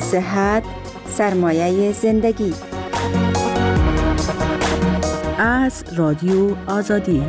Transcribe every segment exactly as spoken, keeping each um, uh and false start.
صحت سرمایه زندگی. از رادیو آزادی.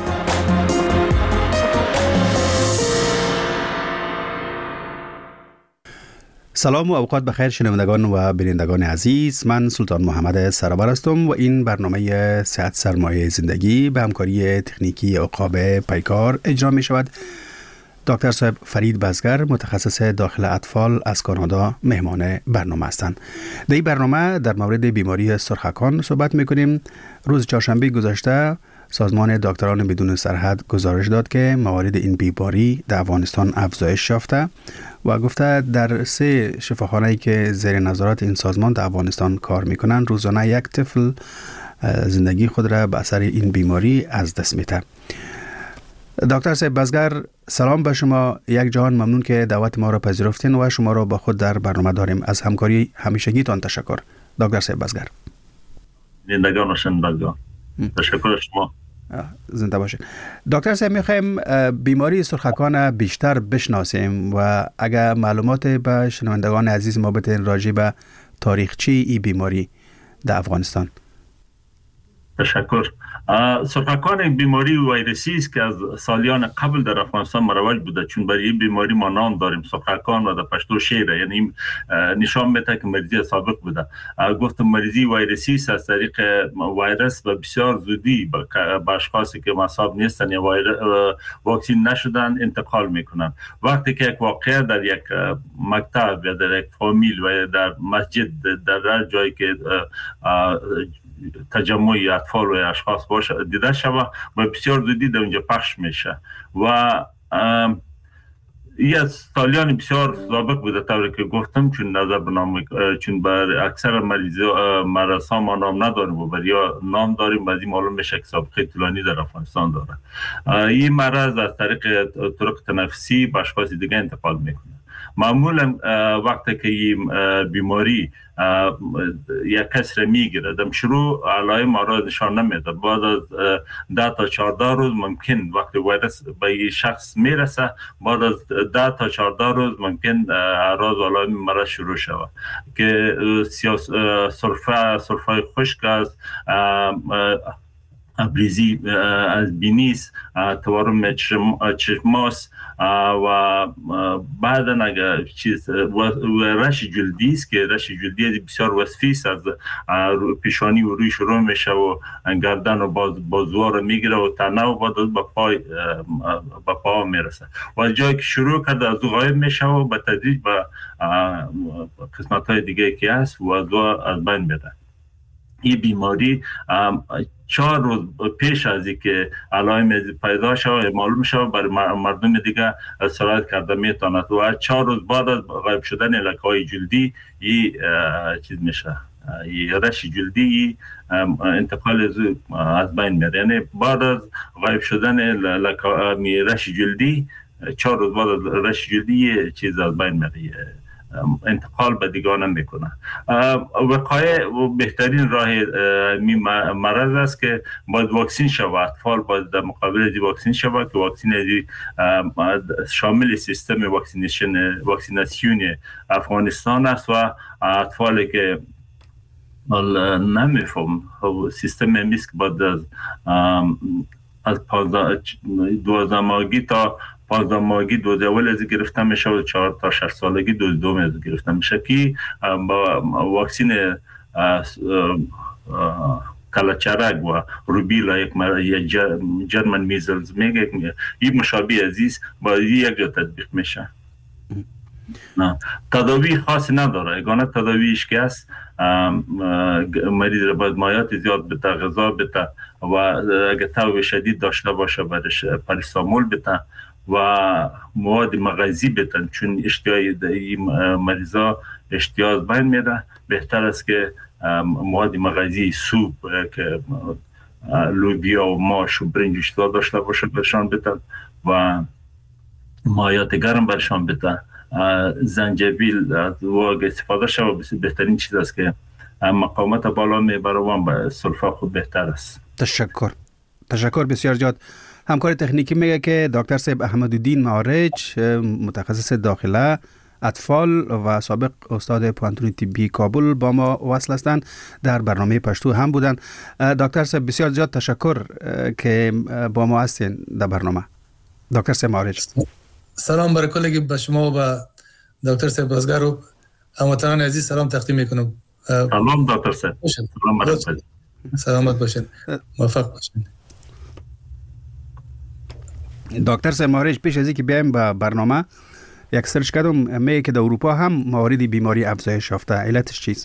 سلام و اوقات بخیر شنوندگان و بینندگان عزیز. من سلطان محمد سرابر هستم و این برنامه صحت سرمایه زندگی به همکاری تکنیکی عقاب پیکار اجرا می شود. دکتر صاحب فرید بزگر متخصص داخل اطفال از کانادا مهمان برنامه هستند. در این برنامه در مورد بیماری سرخکان صحبت میکنیم. روز چهارشنبه گذشته سازمان دکتران بدون سرحد گزارش داد که موارد این بیماری در افغانستان افزایش یافته و گفته در سه شفاخانه‌ای که زیر نظارت این سازمان در افغانستان کار میکنن روزانه یک طفل زندگی خود را به اثر این بیماری از دست میده. دکتر صاحب بزگر سلام به شما. یک جهان ممنون که دعوت ما را پذیرفتین و شما را با خود در برنامه داریم. از همکاری همیشگیتان تشکر. دکتر صاحب بزگر. زندگان و شنوندگان تشکر شما. زنده باشید. دکتر صاحب میخوایم بیماری سرخکان بیشتر بشناسیم و اگر معلومات به شنوندگان عزیز ما بتین راجع به تاریخچه این بیماری در افغانستان. تشکر. سرخکان بیماری ویروسی است که از سالیان قبل در افغانستان مروج بوده، چون برای این بیماری ما نام داریم سرخکان و در پشتو شیره، یعنی نشان میده که مریضی سابق بوده. گفتم مریضی ویروسی است از طریق ویروس و بسیار زودی به اشخاصی که مصاب نیستن یا واکسین نشدن انتقال میکنن. وقتی که یک واقعه در یک مکتب یا در یک فامیل و در مسجد در جایی که تجمع اطفال و اشخاص باشه دیده شود و بسیار زودی در اونجا پخش میشه و این از سالیان بسیار سابق بوده طوری که گفتم، چون نظر بنام چون بر اکثر مریضا مرضا ما نام نداریم و بر یا نام داریم بعضی معلوم میشه که سابقه طولانی در افغانستان داره. این مرض از طریق طرق تنفسی به اشخاص دیگه انتقال میکنه. معمولا وقتی که این بیماری یک کس را میگیره در شروع علائم ما را نشان نمیده. بعد از ده تا چهارده روز ممکن وقتی ویروس به این شخص میرسه بعد از ده تا چهارده روز ممکن اعراض و علائم مرض شروع شود که سرفه سرفه خشک است، ابریزی از بینیست، تورم چشماست و بعدا اگر چیز و رش جلدی است که رش جلدی بسیار وصفی است، از پیشانی و روی شروع میشه و گردن و باز بازوها رو میگیره و تنه و بعد به پای به پا میرسه و از جایی که شروع کرده از غایب میشه و به تدریج به قسمت های دیگه که هست و از از بین میره. این بیماری چهار روز پیش از اینکه علائم پیدا شود معلوم شود برای مردم دیگه سرایت کرده میتواند و چهار روز بعد از غایب شدن لکه‌های جلدی این چیز میشه، این رش جلدی انتقال از بین میره. یعنی بعد از غایب شدن لکه رش جلدی چهار روز بعد از رش جلدی چیز از بین میره، انتقال به دیگران میکنه. وقایع و بهترین راه مرض است که باید واکسین شود. اطفال باید در مقابل از واکسین شود که واکسین شامل سیستم واکسینیشن واکسیناسیون افغانستان است و اطفالی که نمیفهم سیستم میست که باید از از دوازده ماهگی تا پانزده ماهگی دوز اول از گرفته میشه و چهار تا شش سالگی دوز دوم از گرفته میشه که با واکسین کلچرک و روبیلا یک جرمن میزلز میگه این مشابه عزیز با یک جا تطبیق میشه. نه تداوی خاصی نداره. یگانه تداویش که است مریض را باید مایات زیاد بده، غذا بده و اگه تاو شدید داشته باشه برش پاراستامول بده و مواد مغذی بتن، چون اشتیاق این مریضا اشتیاق بین میره. بهتر است که مواد مغذی سوپ که لوبیا و ماش و برنج اشتیاق داشته باشه برشان بتن و مایات گرم برشان بتن. زنجبیل و استفاده شود بهترین چیز است که مقاومت بالا میبره و به سلفا خود بهتر است. تشکر تشکر بسیار زیاد. همکار تکنیکی میگه که دکتر صاحب احمدالدین معارج متخصص داخله اطفال و سابق استاد پوهنتون طبی کابل با ما وصل هستند، در برنامه پشتو هم بودن. دکتر صاحب بسیار زیاد تشکر که با ما هستین در برنامه. دکتر صاحب معارج، سلام بر کل به شما و دکتر صاحب بازگار و هموطنان عزیز سلام تقدیم میکنم. سلام دکتر صاحب، سلام باشید، سلامت باشید، موفق باشید. دکتر صاحب معارج، پیش از اینکه بیایم به برنامه یک سرچ کردم، میگه که در اروپا هم موارد بیماری افزایش یافته، علتش چیست؟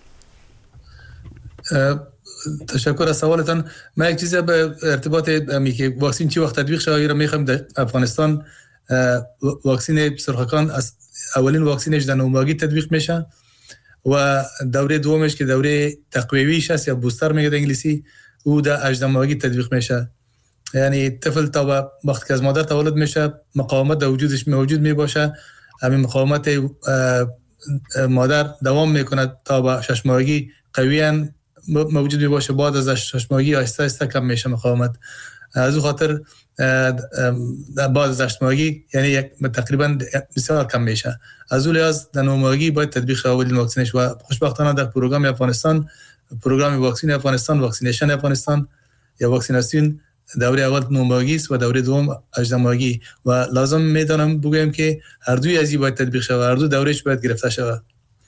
تشکر از سوالتان. من یک چیزی به ارتباط می که واکسن چی وقت تطبیق شده را میخوام. در افغانستان واکسن سرخکان از اولین واکسنش در نوماگی تطبیق میشه و دوره دومش که دوره تقویویش است یا بوستر میگه در انگلیسی، او در هجدهماگی تطبیق میشه. یعنی طفل تا وقتی که از مادر تولد میشه مقاومت در وجودش موجود میباشه، همین مقاومت مادر دوام میکنه تا به شش ماهگی قویاً موجود میباشه. بعد از شش ماهگی آهسته آهسته کم میشه مقاومت. از اون خاطر بعد از شش ماهگی یعنی یک تقریبا بسیار کم میشه. از اون لحاظ در نه ماهگی باید تطبیق شود اولین واکسنش و خوشبختانه در پروگرام افغانستان، پروگرام واکسن افغانستان، واکسینیشن افغانستان یا واکسیناسیون دوره اول نه ماهگی است و دوره دوم هجده ماهگی و لازم میدانم بگویم که هر دوی از این باید تطبیق شود، هر دو دورهش باید گرفته شود.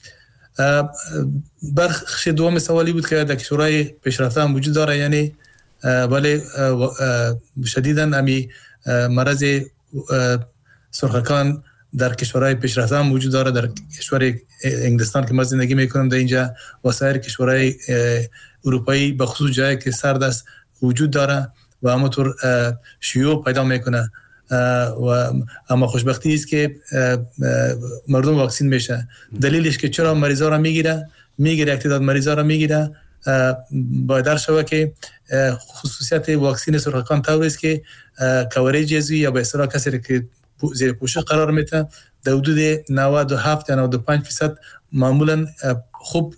بخش دوم سوالی بود که در کشورهای پیشرفته هم وجود داره، یعنی ولی شدیداً امی مرض سرخکان در کشورهای پیشرفته هم وجود داره. در کشور انگلستان که ما زندگی میکنم در اینجا و سایر کشورهای اروپایی به خصوص جایی که سرد است وجود داره و همونطور شیوع پیدا میکنه و اما خوشبختی است که مردم واکسین میشه. دلیلش که چرا مریضا را میگیره میگیره یک تعداد مریضا را میگیره باید در شود که خصوصیت واکسن سرخکان طور است که کوریج ازوی یا به اصطلاح کسی که زیر پوشش قرار میده در حدود نود و هفت تا نود و پنج درصد معمولا خوب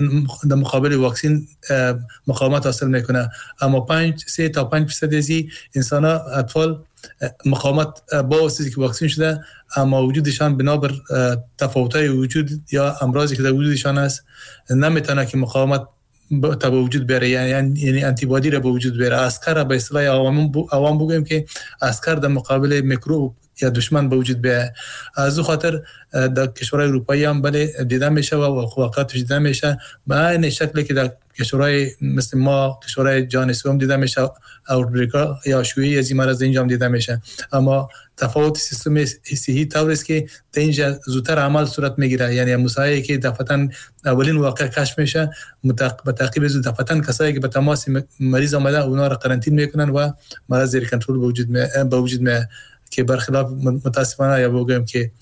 در مقابل واکسن مقاومت حاصل میکنه، اما پنج سه تا پنج درصد از انسان ها اطفال مقاومت با واسطه که واکسن شده اما وجودشان بنابر تفاوت‌های وجود یا امراضی که در وجودشان است نمیتونه که مقاومت تا به وجود بیاره، یعنی یعنی آنتی بادی را به وجود بیاره. اسکر به اصطلاح عوام عوام بگویم که اسکر در مقابل میکروب یا دشمن به وجود بیاره. از او خاطر در کشورهای اروپایی هم بله دیده میشه و واقعیت دیده میشه به این شکلی که در کشورهای مثل ما کشورهای جهان سوم دیده میشه، اوتبریکا یا شیوعی از این مرض اینجا هم دیده میشه. اما تفاوت سیستم صحی طور است که در اینجا زودتر عمل صورت میگیره، یعنی مسائلی که دفعتاً اولین واقع کشف میشه به تعقیب از دفعتاً کسایی که به تماس مریض آمده اونا را قرنطین میکنن و مرض زیر کنترل به وجود می به وجود می که برخلاف متاسفانه یا بگویم که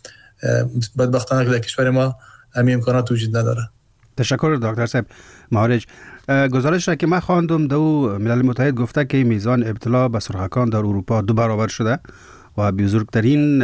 بدبختانه که در کشور ما همین امکانات وجود نداره. تشکر دکتر صاحب معارج. گزارش را که من خواندم دو ملل متحد گفته که میزان ابتلا به سرخکان در اروپا دو برابر شده و بزرگترین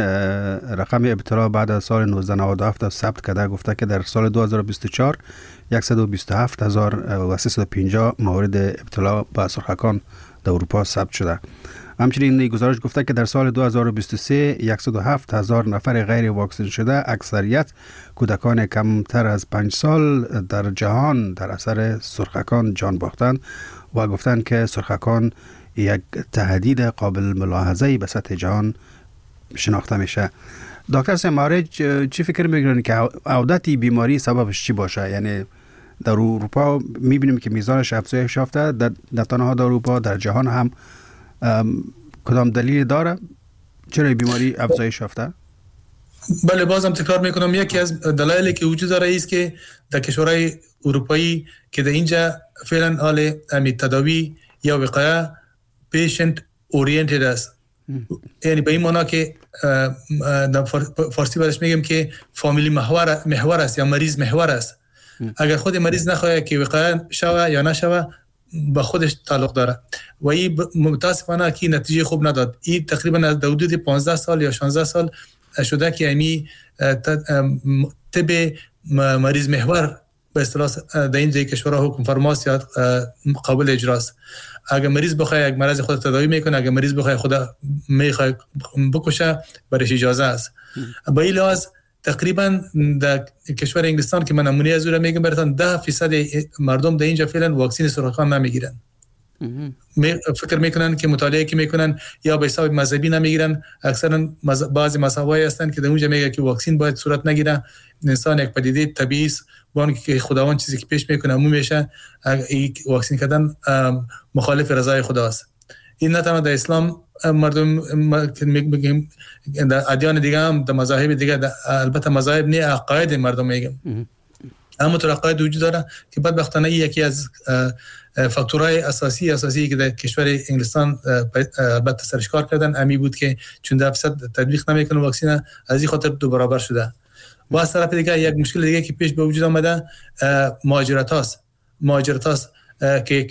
رقم ابتلا بعد از سال نوزده نود و هفت ثبت کرده. گفته که در سال دو هزار و بیست و چهار صد و بیست و هفت هزار و سیصد و پنجاه مورد ابتلا به سرخکان در اروپا ثبت شده. همچنین گزارش گفته که در سال دو هزار و بیست و سه صد و هفت هزار نفر غیر واکسن شده، اکثریت کودکان کمتر از پنج سال در جهان در اثر سرخکان جان باختند و گفتند که سرخکان یک تهدید قابل ملاحظه‌ای به سطح جهان شناخته میشه. دکتر صاحب معارج، چی فکر میکنید که عودت بیماری سببش چی باشه؟ یعنی در اروپا میبینیم که میزانش افزایش یافته، در, در تنها در اروپا در جهان هم کدام دلیل داره چرا بیماری افزایش یافته؟ بله بازم تکرار میکنم یکی از دلایلی که وجود داره است که در کشورهای اروپایی که در اینجا فعلا حال امی تداوی یا وقایه پیشنت اورینتد است، یعنی به این معنی که در فارسی برش میگم که فامیلی محور محور است یا مریض محور است. اگر خود مریض نخواهد که وقایه شوه یا نشوه به خودش تعلق داره و این متاسفانه که نتیجه خوب نداد. این تقریبا از حدود پانزده سال یا شانزده سال شده که امی طب مریض محور به اصطلاح در این جای کشورها حکم فرماست یا قابل اجراست. اگر مریض بخواد یک مرض خود تداوی میکنه، اگر مریض بخواد خود میخواد بکشه برش اجازه است. با این لحاظ تقریبا در کشور انگلستان که من نمونه از اون میگم براتون ده درصد مردم در اینجا فعلا واکسن سرطان نمیگیرن. فکر میکنن که مطالعه که میکنن یا به حساب مذهبی نمیگیرن. اکثرا مز... بعضی مذهبایی هستن که در اونجا میگه که واکسن باید صورت نگیره. انسان یک پدیده طبیعی است، وان که خداوند چیزی که پیش میکنه همون میشه. این واکسن کردن مخالف رضای خداست. این نه تنها در اسلام مردم میگیم، در ادیان دیگه هم، در مذاهب دیگه، البته مذاهب نه عقاید مردم میگم، اما تو عقاید وجود داره که بدبختانه یکی از فاکتورهای اساسی اساسی که در کشور انگلستان البته سرش کار کردن امی بود که چون ده درصد تطبیق نمیکنه واکسن، از این خاطر دو برابر شده. و از طرف دیگه یک مشکل دیگه که پیش به وجود آمده مهاجرت هاست. مهاجرت هاست که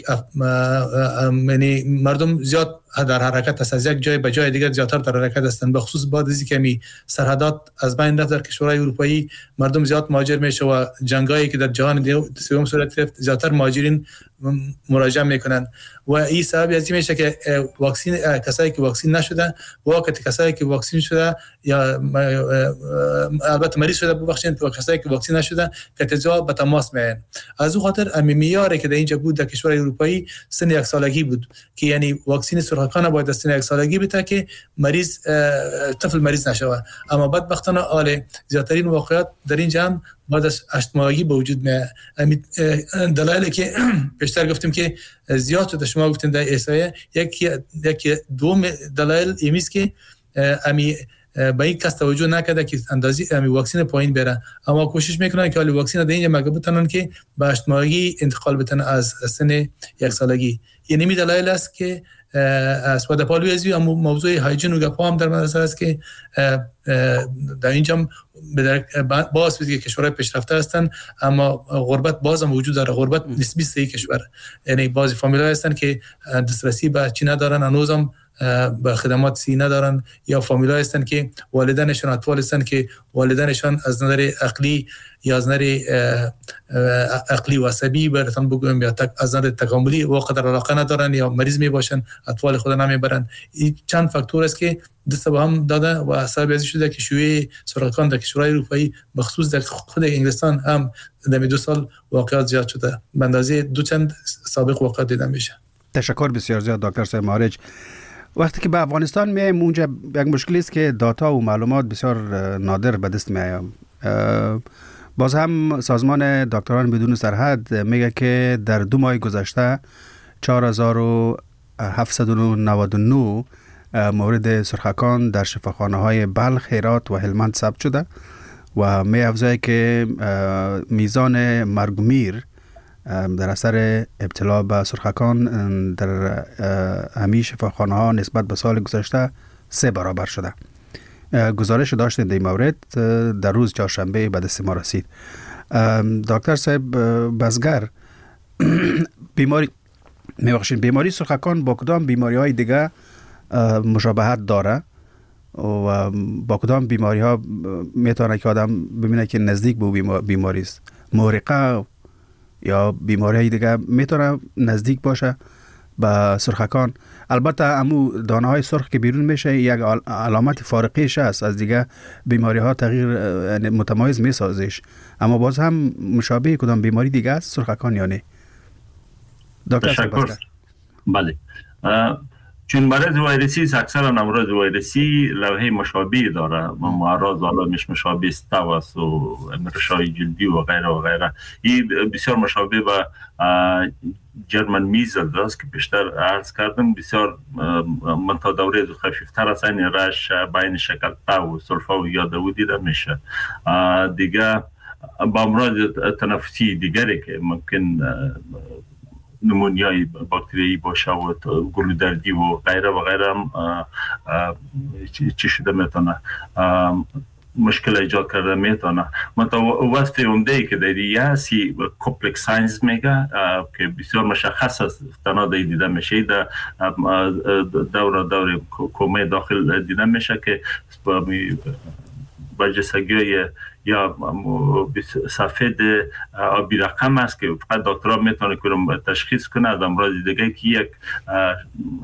یعنی مردم زیاد در حرکت است، از یک جای به جای دیگر زیادتر در حرکت هستند، به خصوص بعد از اینکه می سرحدات از بین رفت در کشورهای اروپایی مردم زیاد مهاجر میشه و جنگایی که در جهان سوم صورت گرفت زیادتر مهاجرین مراجعه میکنن و این سبب از این میشه که واکسن کسایی که واکسن نشده و وقتی کسایی که واکسن شده یا البته مریض شده ببخشید و کسایی که واکسن نشده که تجا به تماس میان. از اون خاطر معیاری که در اینجا بود در کشور اروپایی سن یک سالگی بود که یعنی واکسن سرطان باید از سن یک سالگی بده که مریض طفل مریض نشود. اما بدبختانه حال زیادترین واقعیت در اینجا هم بعد از هشت ماهگی به وجود میاد. دلایلی که پیشتر گفتیم که زیاد شده شما گفتین در احصایه، یکی یکی دو دلایل ایمیست که امی به این کس توجه نکرده که اندازی امی واکسن پایین بره، اما کوشش میکنن که حالی واکسن در اینجا مگه بتونن که به هشت ماهگی انتقال بدن از سن یک سالگی. یعنی می دلایل است که اسپاد پالویزی هم موضوع هایجین و گپا هم در نظر است که در اینجا باز که کشورهای پیشرفته هستند اما غربت باز هم وجود داره. غربت نسبی است این کشور، یعنی بعضی فامیل‌ها هستند که دسترسی به چی ندارن، هنوز هم به خدمات سی ندارن، یا فامیل‌ها هستند که والدینشون اطفال هستند که والدینشون از نظر عقلی یا از نظر عقلی و عصبی براتون بگویم یا از نظر تکاملی واقعا علاقه ندارن یا مریض می باشن، اطفال خود نمیبرن. این چند فاکتور است که دست به هم داده و سبب از شده که شیوع سرطان در کشورهای اروپایی بخصوص در خود انگلستان هم در دو سال واقعات زیاد شده، به اندازه دو چند سابق واقعات دیده میشه. تشکر بسیار زیاد دکتر صاحب معارج. وقتی که به افغانستان میایم اونجا یک مشکلی است که دیتا و معلومات بسیار نادر به دست میاد. باز هم سازمان دکتران بدون سرحد میگه که در دو ماه گذشته چهار هزار و هفتصد و نود و نه مورد سرخکان در شفاخانه های بلخ، هرات و هلمند ثبت شده و می افزاید که میزان مرگ و میر در اثر ابتلا به سرخکان در همه شفاخانه ها نسبت به سال گذشته سه برابر شده. گزارش داشتیم در این مورد در روز چهارشنبه به دست ما رسید. دکتر صاحب بزگر، بیماری میبخشید بیماری سرخکان با کدام بیماری های دیگه مشابهت داره و با کدام بیماری ها میتونه که آدم ببینه که نزدیک به بیماری است؟ محرقه یا بیماری های دیگه میتونه نزدیک باشه به سرخکان؟ البته امو دانه های سرخ که بیرون میشه یک علامت فارقیش است از دیگه بیماری ها، تغییر متمایز میسازش، اما باز هم مشابه کدام بیماری دیگه است سرخکان یا نه؟ دکتر بله، چون مرض ویروسی اکثرا امراض ویروسی لوحه مشابه داره، معرض علامش مشابه است، تواس و رشای جلدی و غیره و غیره. این بسیار مشابه به جرمن میزل است که بیشتر عرض کردم. بسیار من تا دوره خفیفتر است، این رش بین شکل تا و سلفا و یادو دیده میشه. دیگه با امراض تنفسی دیگری که ممکن نمونیای باکتریایی باشه و گلودردی و غیره و غیره هم چی شده میتونه مشکل ایجاد کرده میتونه. منطقه وصف عمده‌ای که دیدی هستی کمپلکس ساینز میگه که بسیار مشخص است، تنها دیده میشه در دور دور کومه داخل دیده میشه که برجستگی یا سفید آبی رقم است که فقط دکترها میتونه که تشخیص کنه از امراض دیگه که یک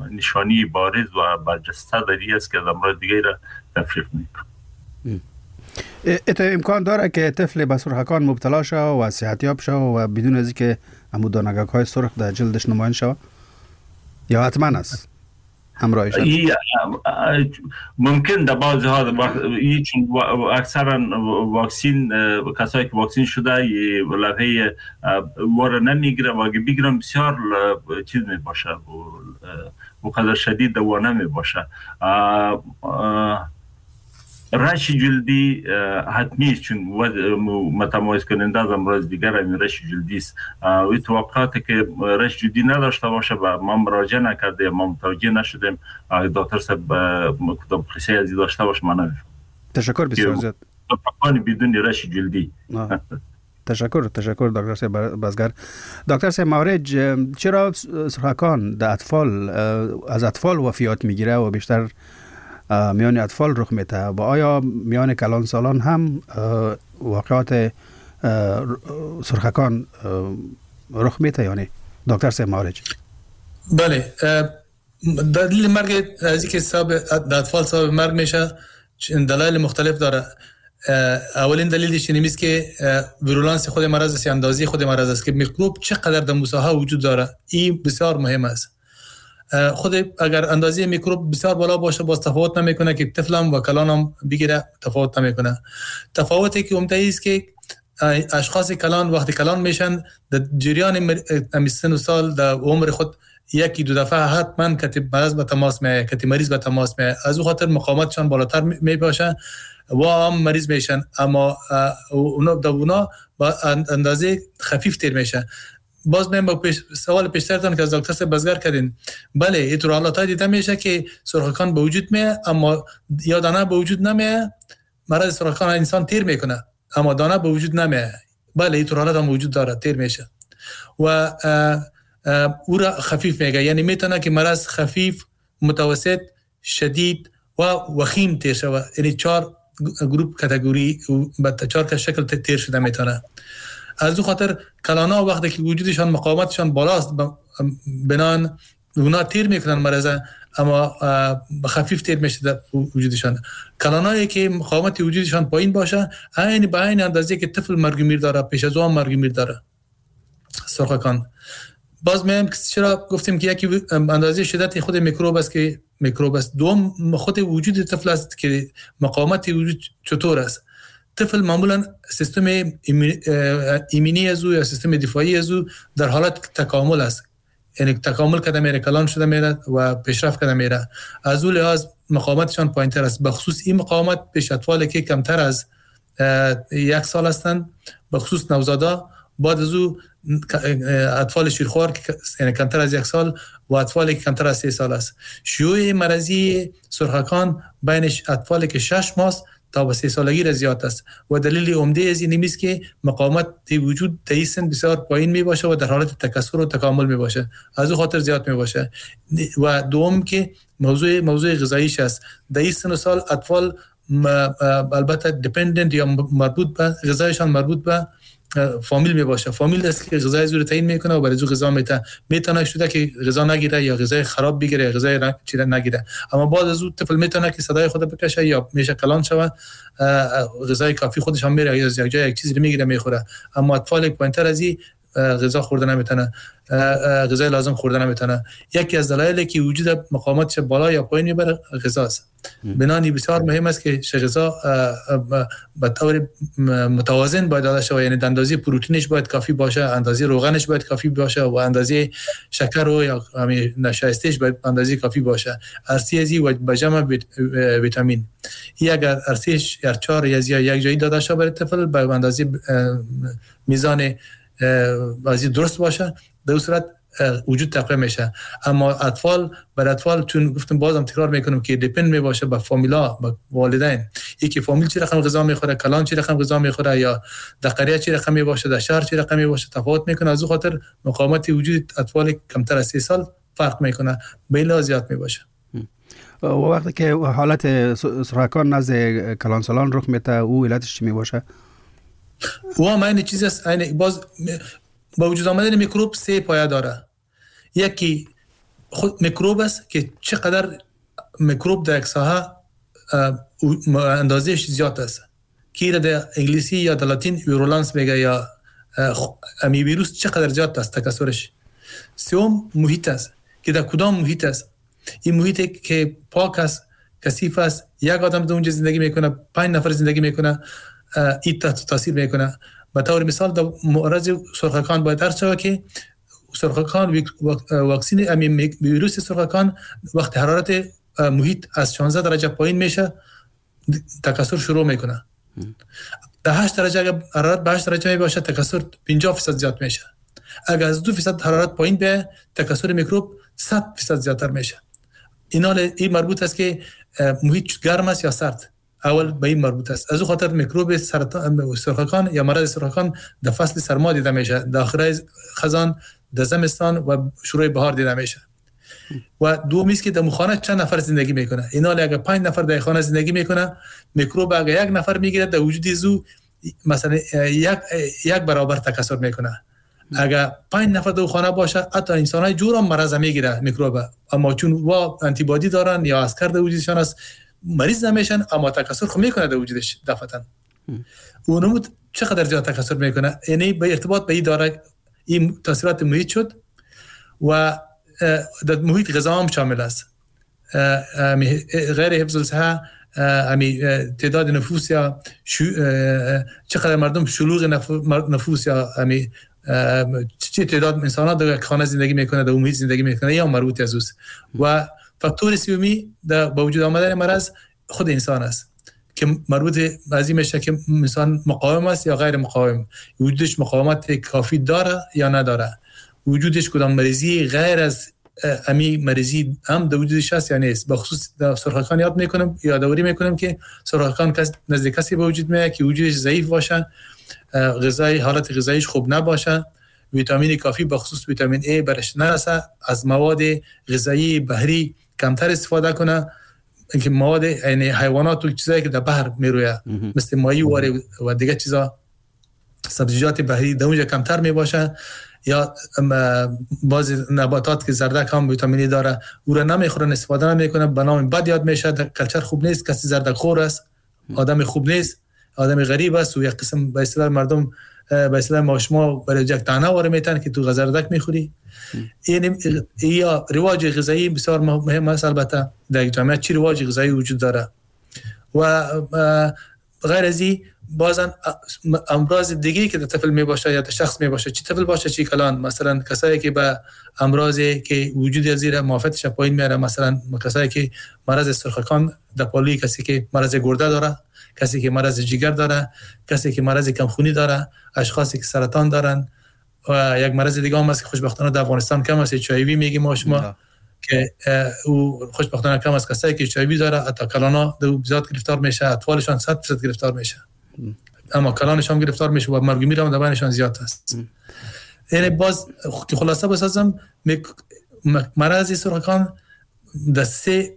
نشانی بارز و برجسته داری است که از امراض دیگه را تفریق میکنه. ات امکان داره که طفل به سرخکان مبتلا شود و صحتیاب شود و بدون از اینکه همو دانگک های سرخ در جلدش نمایان شود یا حتما است همراهش؟ ممکن در بعضی ها این چون اکثرا واکسین کسایی که واکسین شده یه لبه واره نمیگیره و اگه بگیرن بسیار چیز می باشه بقدر شدید دوانه می باشه. رش جلدی حتمی است چون متمایز کننده از امراض دیگر همین رش جلدی است و توقعاتی که رش جلدی نداشته باشه و ما مراجعه نکرده ما متوجه نشدیم دکتر صاحب کدام قصه ازی داشته باشه من نمیفهم. تشکر بسیار زیاد. سرخکان بدون رش جلدی. تشکر تشکر دکتر صاحب بازگر. دکتر صاحب مورج چرا سرخکان در اطفال از اطفال وفیات میگیره و بیشتر میان اطفال رخ میده و آیا میان کلان سالان هم واقعات سرخکان رخ میده یا نه دکتر صاحب مورج؟ بله دلیل مرگ از اینکه سبب در اطفال سبب مرگ میشه دلایل مختلف داره. اولین دلیلش اینه است که ویرولانس خود مرض است، اندازه خود مرض است که میکروب چقدر در موساها وجود داره. این بسیار مهم است. خود اگر اندازه میکروب بسیار بالا باشه باز تفاوت نمیکنه که طفلم و کلانم بگیره، تفاوت نمیکنه. تفاوتی که عمده است که اشخاص کلان وقتی کلان میشن در جریان سن و سال در عمر خود یکی دو دفعه حتما که مرض به تماس میاد، که مریض به تماس میاد، از او خاطر مقاومتشان بالاتر میباشه و هم مریض میشن، اما اونا در اونا با اندازه خفیف تر میشه. باز من با پیش سوال پیشترتان که از دکتر صاحب بازگر کردین، بله اینطور حالات دیده میشه که سرخکان به وجود میاد اما یا دانه به وجود نمیاد. مرض سرخکان انسان تیر میکنه اما دانه به وجود نمیاد. بله اینطور حالات هم وجود داره، تیر میشه و او را خفیف میگه، یعنی میتونه که مرض خفیف، متوسط، شدید و وخیم تیر شود. یعنی چهار گروپ کاتگوری با چهار که شکل تیر شده میتونه. از او خاطر کلانا وقتی که وجودشان مقاومتشان بالاست بنان اونا تیر میکنن مرض اما خفیف تیر میشه در وجودشان. کلانایی که مقاومت وجودشان پایین باشه عین به عین اندازه که طفل مرگ میر داره، پیش از اون مرگ میر داره سرخکان. باز میگم چرا گفتیم که یکی اندازه شدت خود میکروب است که میکروب است، دوم خود وجود طفل است که مقاومت وجود چطور است. طفل معمولا سیستم ایمنی از او یا سیستم دفاعی از او در حالت تکامل است، یعنی تکامل کرده میره، کلان شده میره و پیشرفت کرده میره. از او لحاظ مقاومتشان پایینتر است. بخصوص این مقاومت پیش اطفالی که کمتر از یک سال هستند، بخصوص نوزادا، بعد از او اطفال شیرخوار که یعنی کمتر از یک سال و اطفالی که کمتر از سه سال است. شیوع مرضی سرخکان بین اطفالی که شش ماه تا به سه سالگی را زیاد است و دلیل عمده از این است که مقاومت وجود در سن بسیار پایین می باشه و در حالت تکثر و تکامل می باشه، از او خاطر زیاد می باشه. و دوم که موضوع موضوع غذاییش است. در سن و سال اطفال البته دیپندنت یا مربوط به غذایشان مربوط به فامیل می باشه. فامیل است که غذای زور تعیین میکنه و برای زور غذا میته. میتونه شده که غذا نگیره یا غذای خراب بگیره یا غذای چیره نگیره، اما بعد از اون طفل میتونه که صدای خود بکشه یا میشه کلان شوه، غذای کافی خودش هم میره یا از یک جای یک چیزی میگیره میخوره. اما اطفال پایینتر از این غذا خوردن نمیتونه، غذای لازم خوردن نمیتونه. یکی از دلایلی که وجود مقاومتش بالا یا پایین میبره غذاست. بنانی بسیار مهم است که غذا به طور متوازن باید داده شود، یعنی اندازه پروتئینش باید کافی باشه، اندازه روغنش باید کافی باشه و اندازه شکر و یا نشایستش باید اندازه کافی باشه. ارسی و به جمع ویتامین این اگر ارسیش یا چهار یا یک جایی داده شود برای طفل به اندازه میزان بازی درست باشه، در صورت وجود تقویه میشه. اما اطفال بر اطفال چون گفتم بازم تکرار میکنم که دیپند می باشه به فامیلا، به والدین. یکی فامیل چی رقم غذا میخوره، کلان چی رقم غذا میخوره یا در قریه چی رقم می باشه، در شهر چی رقم می باشه، تفاوت میکنه. از اون خاطر مقاومت وجود اطفال کمتر از سه سال فرق میکنه، به لحاظ زیاد می باشه. و وقتی که حالت سرخکان نزد کلان سالان رخ میده او علتش چی می باشه؟ و هم این چیز است، این باز با وجود آمدن میکروب سه پایه داره. یکی خود میکروب است که چقدر میکروب در یک ساحه اندازهش زیاد است، که در انگلیسی یا در لاتین ویرولانس میگه یا امی ویروس چقدر زیاد است تکثرش. سوم محیط است که در کدام محیط است. این محیطی که پاک است، کثیف است، یک آدم در اونجا زندگی میکنه، پنج نفر زندگی میکنه، این تاثیر میکنه. به طور مثال در معرض سرخکان باید درس شود که سرخکان واکسین امی ویروس سرخکان وقت حرارت محیط از شانزده درجه پایین میشه تکثر شروع میکنه. در هشت درجه اگر حرارت به هشت درجه میباشه تکثر پنجاه درصد زیاد میشه. اگر از دو درصد حرارت پایین به تکثر میکروب صد درصد زیادتر میشه. اینا این مربوط است که محیط گرم است یا سرد. اول به این مربوط است. از او خاطر میکروب سرطان سرخکان یا مرض سرخکان در فصل سرما دیده میشه، در آخر خزان، در زمستان و شروع بهار دیده میشه. و دومی است که در خانه چند نفر زندگی میکنه. اینا اگر پنج نفر در خانه زندگی میکنه، میکروب اگر یک نفر میگیره در وجود زو مثلا یک یک برابر تکثر میکنه. اگر پنج نفر در خانه باشه حتی انسانای جور هم مرض میگیره میکروب، اما چون وا آنتی بادی دارن یا عسکر در وجودشان است مریض نمیشن، اما تکثر خو میکنه در وجودش دفعتاً. اونم چقدر زیاد تکثر میکنه، یعنی به ارتباط به این داره این تاثیرات محیط شد و در محیط غذا هم شامل است. غیر حفظ الصحه امی تعداد نفوس یا چقدر مردم شلوغ نفوس یا امی چه تعداد انسان‌ها در خانه زندگی میکنه، در محیط زندگی میکنه یا مربوط از اوست. و فاکتور سومی در با وجود آمدن مرض خود انسان است که مربوط از این میشه که انسان مقاوم است یا غیر مقاوم، وجودش مقاومت کافی داره یا نداره، وجودش کدام مریضی غیر از امی مریضی هم در وجودش هست یا نیست. بخصوص در سرخکان یاد میکنم یادآوری میکنم که سرخکان کس نزدیک کسی به وجود میاد که وجودش ضعیف باشه، غذای حالت غذاییش خوب نباشه، ویتامین کافی بخصوص ویتامین A برش نرسه، از مواد غذایی بحری کمتر استفاده کنه، اینکه مواد یعنی حیوانات و چیزایی که در بحر میرویه مثل ماهی و دیگه چیزا، سبزیجات بحری در اونجا کمتر میباشه، یا بعض نباتات که زردک هم ویتامینی داره او را نمیخورن، استفاده نمیکنه، به نام بد یاد میشه. کلچر خوب نیست، کسی زردک خور است آدم خوب نیست، آدم غریب است و یک قسم به اصطلاح مردم به اصطلاح ماشما برای یک دانه واره میتن که تو زردک میخوری. این یا رواج غذایی بسیار مهم است. البته در جامعه چی رواج غذایی وجود داره و غیر از این بازن امراض دیگه که در طفل می باشه یا در شخص می باشه، چی طفل باشه چی کلان، مثلا کسایی که به امراضی که وجود از زیر معافیتش پایین میاره، مثلا کسایی که مرض سرخکان در پالوی، کسی که مرض گرده داره، کسی که مرض جگر داره، کسی که مرض کمخونی داره، اشخاصی که سرطان دارن و یک مرض دیگه هم هست که خوشبختانه در افغانستان کم است، اچ آی وی میگیم ما شما که او خوشبختانه کم است. کسایی که اچ آی وی داره حتی کلانا در زیاد گرفتار میشه، اطفالشان صد درصد گرفتار میشه، اما کلانش هم گرفتار میشه و مرگ میر هم در بینشان زیاد است. یعنی باز که خلاصه بسازم مرض سرطان در سه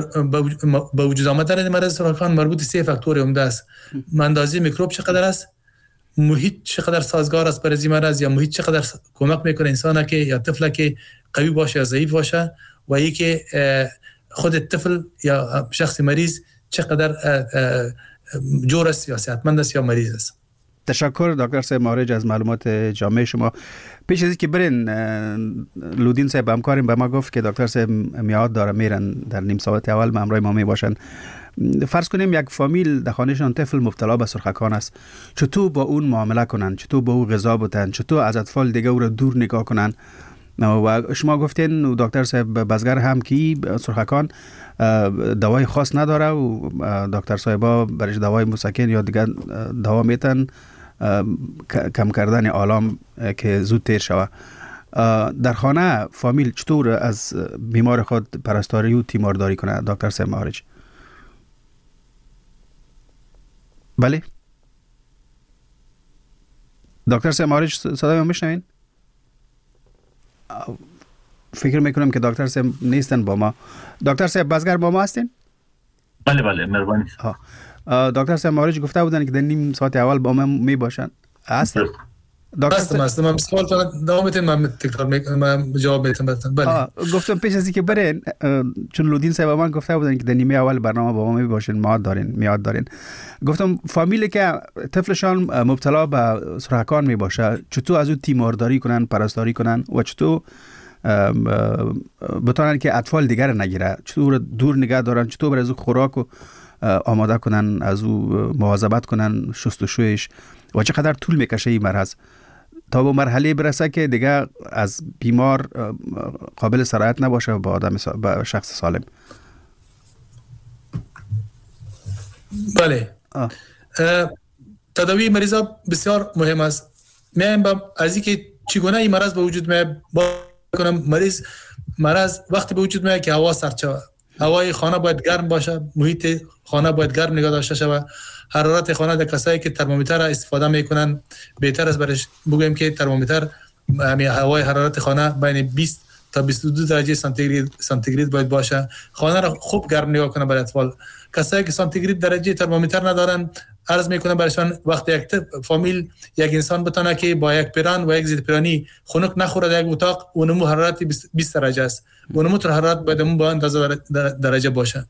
با وجود آمدن مرض سرطان مربوط سه فاکتور عمده است. اندازه میکروب چقدر است، محیط چقدر سازگار است برای مرض، یا محیط چقدر کمک میکنه انسان که یا طفل که قوی باشه یا ضعیف باشه، و یکی خود طفل یا شخص مریض چقدر جور است یا صحتمند است یا مریض است. تشکر دکتر صاحب مهارج از معلومات جامع شما. پیش از اینکه برین لودین صاحب همکاریم به ما گفت که دکتر صاحب میاد داره میرن در نیم ساعت اول ما همراه ما می باشن. فرض کنیم یک فامیل در خانهشان طفل مبتلا به سرخکان است، چطور با اون معامله کنن، چطور با او غذا بدن، چطور از اطفال دیگه او را دور نگاه کنن؟ و شما گفتین دکتر صاحب بازگر هم که سرخکان دوای خاص نداره و دکتر صاحبا برش دوای مسکن یا دیگه دوا میتن کم کردن آلام که زود تیر شوه. در خانه فامیل چطور از بیمار خود پرستاری و تیمارداری کنه دکتر صاحب مهارج؟ بله دکتر صاحب مهارج صدای من میشنوین؟ فکر میکنم که دکتر صاحب نیستن با ما. دکتر صاحب بازگر با ما هستین؟ بله بله مهربانی. دکتر صاحب مهارج گفته بودن که در نیم ساعت اول با ما می باشن هستن؟ هستم هستم من سوال فقط دوام بدین من تکرار میکنم من جواب میدم. بله گفتم پیش از اینکه برین چون لودین صاحب من گفته بودن که در نیمه اول برنامه با ما میباشین میاد دارین میاد دارین گفتم فامیلی که طفلشان مبتلا به سرطان میباشه چطور از اون تیمارداری کنن پرستاری کنن و چطور بتونن که اطفال دیگر نگیره چطور دور نگه دارن چطور بر از اون خوراک و آماده کنن از اون مواظبت کنن شستشویش و چقدر طول میکشه این مرض تا به مرحله برسه که دیگه از بیمار قابل سرایت نباشه با آدم با شخص سالم. بله تداوی مریضا بسیار مهم است. میایم با از اینکه چگونه این مرض به وجود میاد با کنم مریض مرض وقتی به وجود میاد که هوا سرد شود هوای خانه باید گرم باشه محیط خانه باید گرم نگاه داشته شود حرارت خانه در کسایی که ترمومتر استفاده میکنن بهتر است برش بگویم که ترمومتر همین هوای حرارت خانه بین بیست تا بیست و دو درجه سانتیگراد سانتیگراد باید باشه خانه را خوب گرم نگاه کنه برای اطفال. کسایی که سانتیگراد درجه ترمومتر ندارن عرض میکنم برایشان وقتی یک فامیل یک انسان بتونه که با یک پیران و یک ضد پیرانی خنک نخوره در یک اتاق اونمو حرارت بیست درجه است اونمو تر حرارت باید اون با اندازه درجه باشه.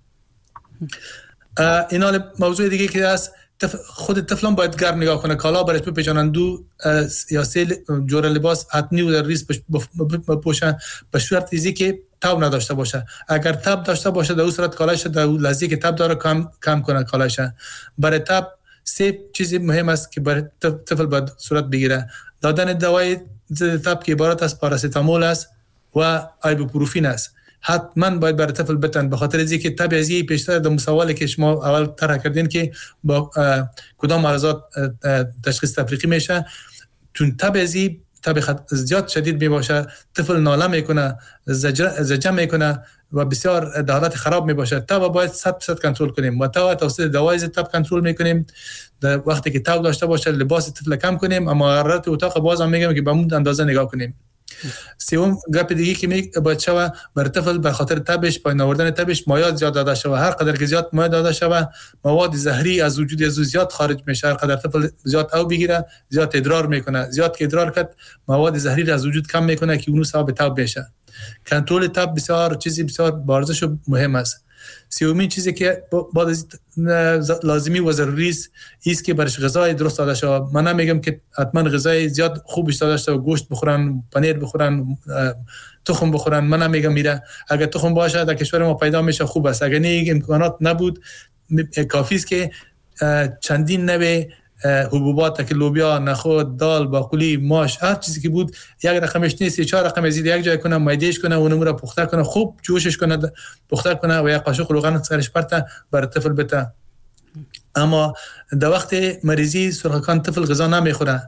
اینا موضوع دیگه که است خود طفلان باید گرم نگاه کنه کالا برش بپیچانن دو یا سه جور لباس حتمی و در ریز بپوشن به صورت ایزی که تاب نداشته باشه. اگر تاب داشته باشه در اون صورت کالایش در لحظه که تاب داره کم کم کنه کالایش. برای تاب سه چیزی مهم است که برای طفل باید صورت بگیره. دادن دوای ضد تاب که عبارت از پاراستامول است و ایبوپروفین است. حتما باید برای طفل بتن به خاطر اینکه تب ازی پیشتر در سوالی که شما اول طرح کردین که با کدام مرضات تشخیص تفریقی میشه چون تب ازی تب زیاد شدید می باشه طفل ناله میکنه زجر میکنه و بسیار در حالت خراب می باشه. تب باید صد درصد کنترل کنیم و تا توسط دوای ضد تب کنترل میکنیم. در وقتی که تب داشته باشه لباس طفل کم کنیم اما حرارت اتاق باز هم میگم که به اون اندازه نگاه کنیم. سوم گپ دیگه که می باید شوه بر طفل به خاطر تبش پایین آوردن تبش مایات زیاد داده شوه. هر قدر که زیاد مایع داده شوه مواد زهری از وجود از زیاد خارج میشه. هر قدر طفل زیاد او بگیره زیاد ادرار میکنه. زیاد که ادرار کرد مواد زهری از وجود کم میکنه که اونو سبب تب بشه. کنترل تب بسیار چیزی بسیار بارزش و مهم است. سومین چیزی که بعد از لازمی و ضروری است که برش غذای درست داده شود. من نمیگم که حتما غذای زیاد خوبش داده شود گوشت بخورن پنیر بخورن تخم بخورن من نمیگم میره. اگر تخم باشه در کشور ما پیدا میشه خوب است. اگر نه امکانات نبود کافی است که چندین نوع حبوبات که لوبیا نخود دال باقولی ماش هر چیزی که بود یک رقمش نیست چهار رقم از یک جای کنه مایدهش کنه اونم رو پخته کنه خوب جوشش کنه پخته کنه و یک قاشق روغن سرش پرته برای طفل بده. اما در وقت مریضی سرخکان طفل غذا نمیخوره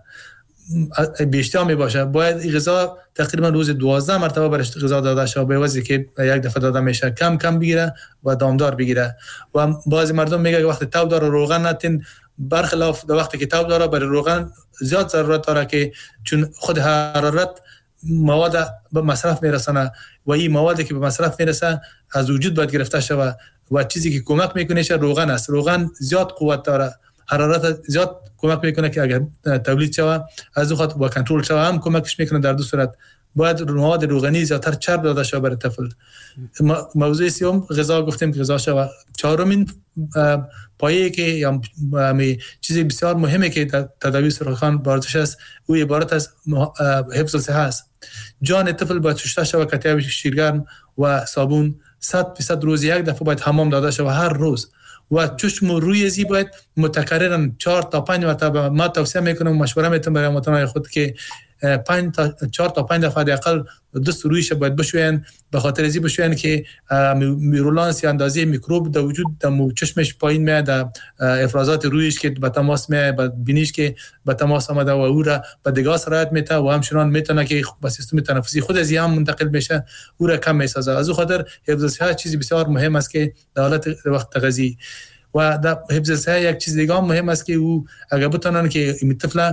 بیشتر می باشه باید غذا تقریبا روز دوازده مرتبه برش غذا داده شه به وجه که یک دفعه داده میشه کم کم بگیره و دامدار بگیره. و بعضی مردم میگه وقتی تاب داره روغن نتین برخلاف در وقتی که تاب داره برای روغن زیاد ضرورت داره که چون خود حرارت مواد به مصرف میرسونه و این موادی که به مصرف میرسه از وجود باید گرفته شود و چیزی که کمک میکنه روغن است. روغن زیاد قوت داره حرارت زیاد کمک میکنه که اگر تولید شود از اون خاطر با کنترل شود هم کمکش میکنه. در دو صورت باید مواد روغنی زیادتر چرب داده شود برای طفل. موضوع سوم غذا گفتیم که غذا شود. چهارمین پایه‌ای که یا چیزی بسیار مهمه که در تداوی سرطان بارزش است او عبارت از حفظ صحت است. جان طفل باید شسته شود کتیاب شیرگرم و صابون صد درصد روز یک دفعه باید حمام داده شود هر روز و چشم روی زی باید متکررن چهار تا پنج مرتبه. ما توصیه میکنم مشوره میتونم برای هموطنان خود که پنج تا چهار تا پنج دفعه حداقل دست رویش باید بشوین به خاطر ازی بشوین که میرولانس یا اندازه میکروب در وجود در چشمش پایین میاد در افرازات رویش که به تماس میاد به بینیش که به تماس آمده و او را به دیگه سرایت میته و همچنان میتونه که به سیستم تنفسی خود از هم منتقل میشه او را کم میسازه. از اون خاطر حفظ صحت چیزی بسیار مهم است که در حالت وقت تغذیه و در حفظ صحت یک چیز دیگه هم مهم است که او اگر بتونن که این طفل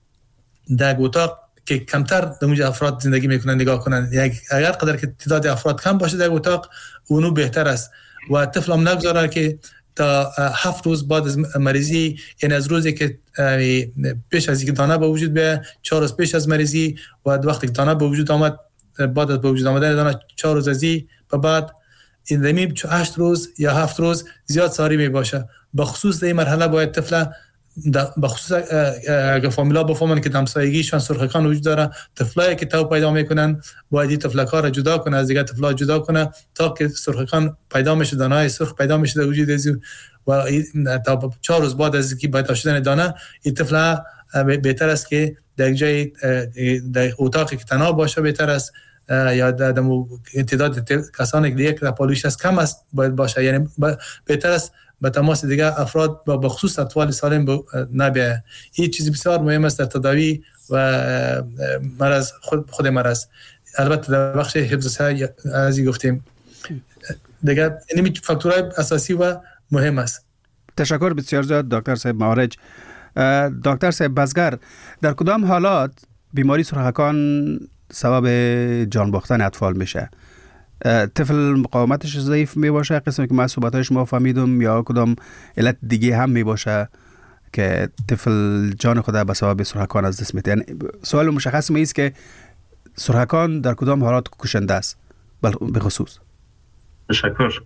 در اتاق که کمتر در اونجا افراد زندگی میکنن نگاه کنن یک اگر قدر که تعداد افراد کم باشه در اتاق اونو بهتر است و طفل هم نگذاره که تا هفت روز بعد از مریضی، یعنی از روزی که پیش از اینکه دانه به وجود بیاد، چهار روز پیش از مریضی و وقتی که دانه به وجود آمد، بعد از به وجود آمدن دانه چهار روز از این به بعد این دمی هشت روز یا هفت روز زیاد ساری می باشه. به خصوص در این مرحله باید طفل به خصوص اگر فامیلا بفهمن که همسایگیشان سرخکان وجود داره، طفلایی که تو پیدا میکنن باید این طفلکا را جدا کنه از دیگه طفلا جدا کنه تا که سرخکان پیدا میشه، دانه‌های سرخ پیدا میشه در وجود از و تا چهار روز بعد از اینکه پیدا شدن دانه این طفل بهتر است که در جای در اتاقی که تنها باشه بهتر است، یا در تعداد کسانی که دیگه که پالوش است کم است باید باشه، یعنی بهتر است به تماس دیگه افراد با بخصوص اطفال سالم نبیه. این چیز بسیار مهم است در تداوی و مرض خود خود مرض. البته در بخش حفظ صحت از گفتیم دیگه این فاکتورهای اساسی و مهم است. تشکر بسیار زیاد دکتر صاحب معارج. دکتر صاحب بزگر، در کدام حالات بیماری سرخکان سبب جان باختن اطفال میشه؟ طفل مقاومتش ضعیف می باشه قسمی که ما صحبتاش ما فهمیدم، یا کدام علت دیگه هم می باشه که طفل جان خود به سبب سرخکان از دست میده؟ یعنی سوال مشخص می است که سرخکان در کدام حالات کشنده است به خصوص؟ تشکر.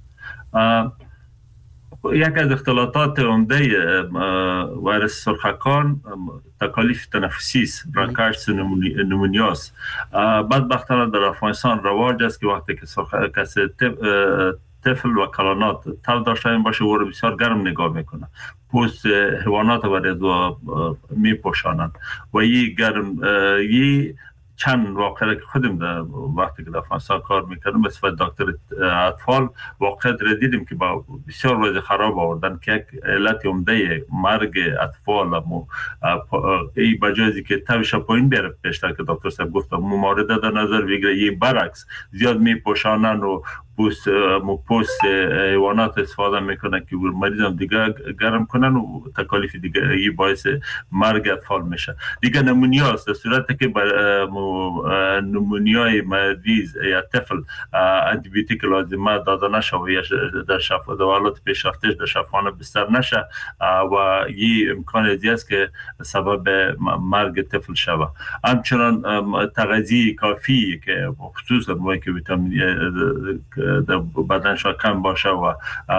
یک از اختلالات عمده ویروس سرخکان تکالیف تنفسی است، برانکایتیس نمونیا است. بدبختانه در افغانستان رواج است که وقتی که کسی طفل و کلانات تب داشته باشه او رو بسیار گرم نگاه میکنه، پوست حیوانات و می پوشانند و این گرم این چند واقعه که خودم در وقتی که در افغانستان کار میکردم به صفت دکتر اطفال واقعه را دیدیم که با بسیار وضع خراب آوردن که یک علت عمده مرگ اطفال و ای بجایزی که تبش پایین بیاره پیشتر که دکتر صاحب گفت ممارده در نظر بگیره، یه برعکس زیاد میپوشانن و پوست پوست حیوانات استفاده میکنن که مریض هم دیگه گرم کنن و تکالیف دیگه این باعث مرگ اطفال میشه. دیگه نمونیا است، در صورتی که نمونیای مریض یا طفل آنتی بیوتیک لازمه داده نشه و یا در شفا دولت پیشرفتش در شفاخانه بستر نشه و این امکان زیاد است که سبب مرگ طفل شوه. همچنان تغذیه کافی که خصوصا موقعی که ویتامین در بدنشان کم باشه و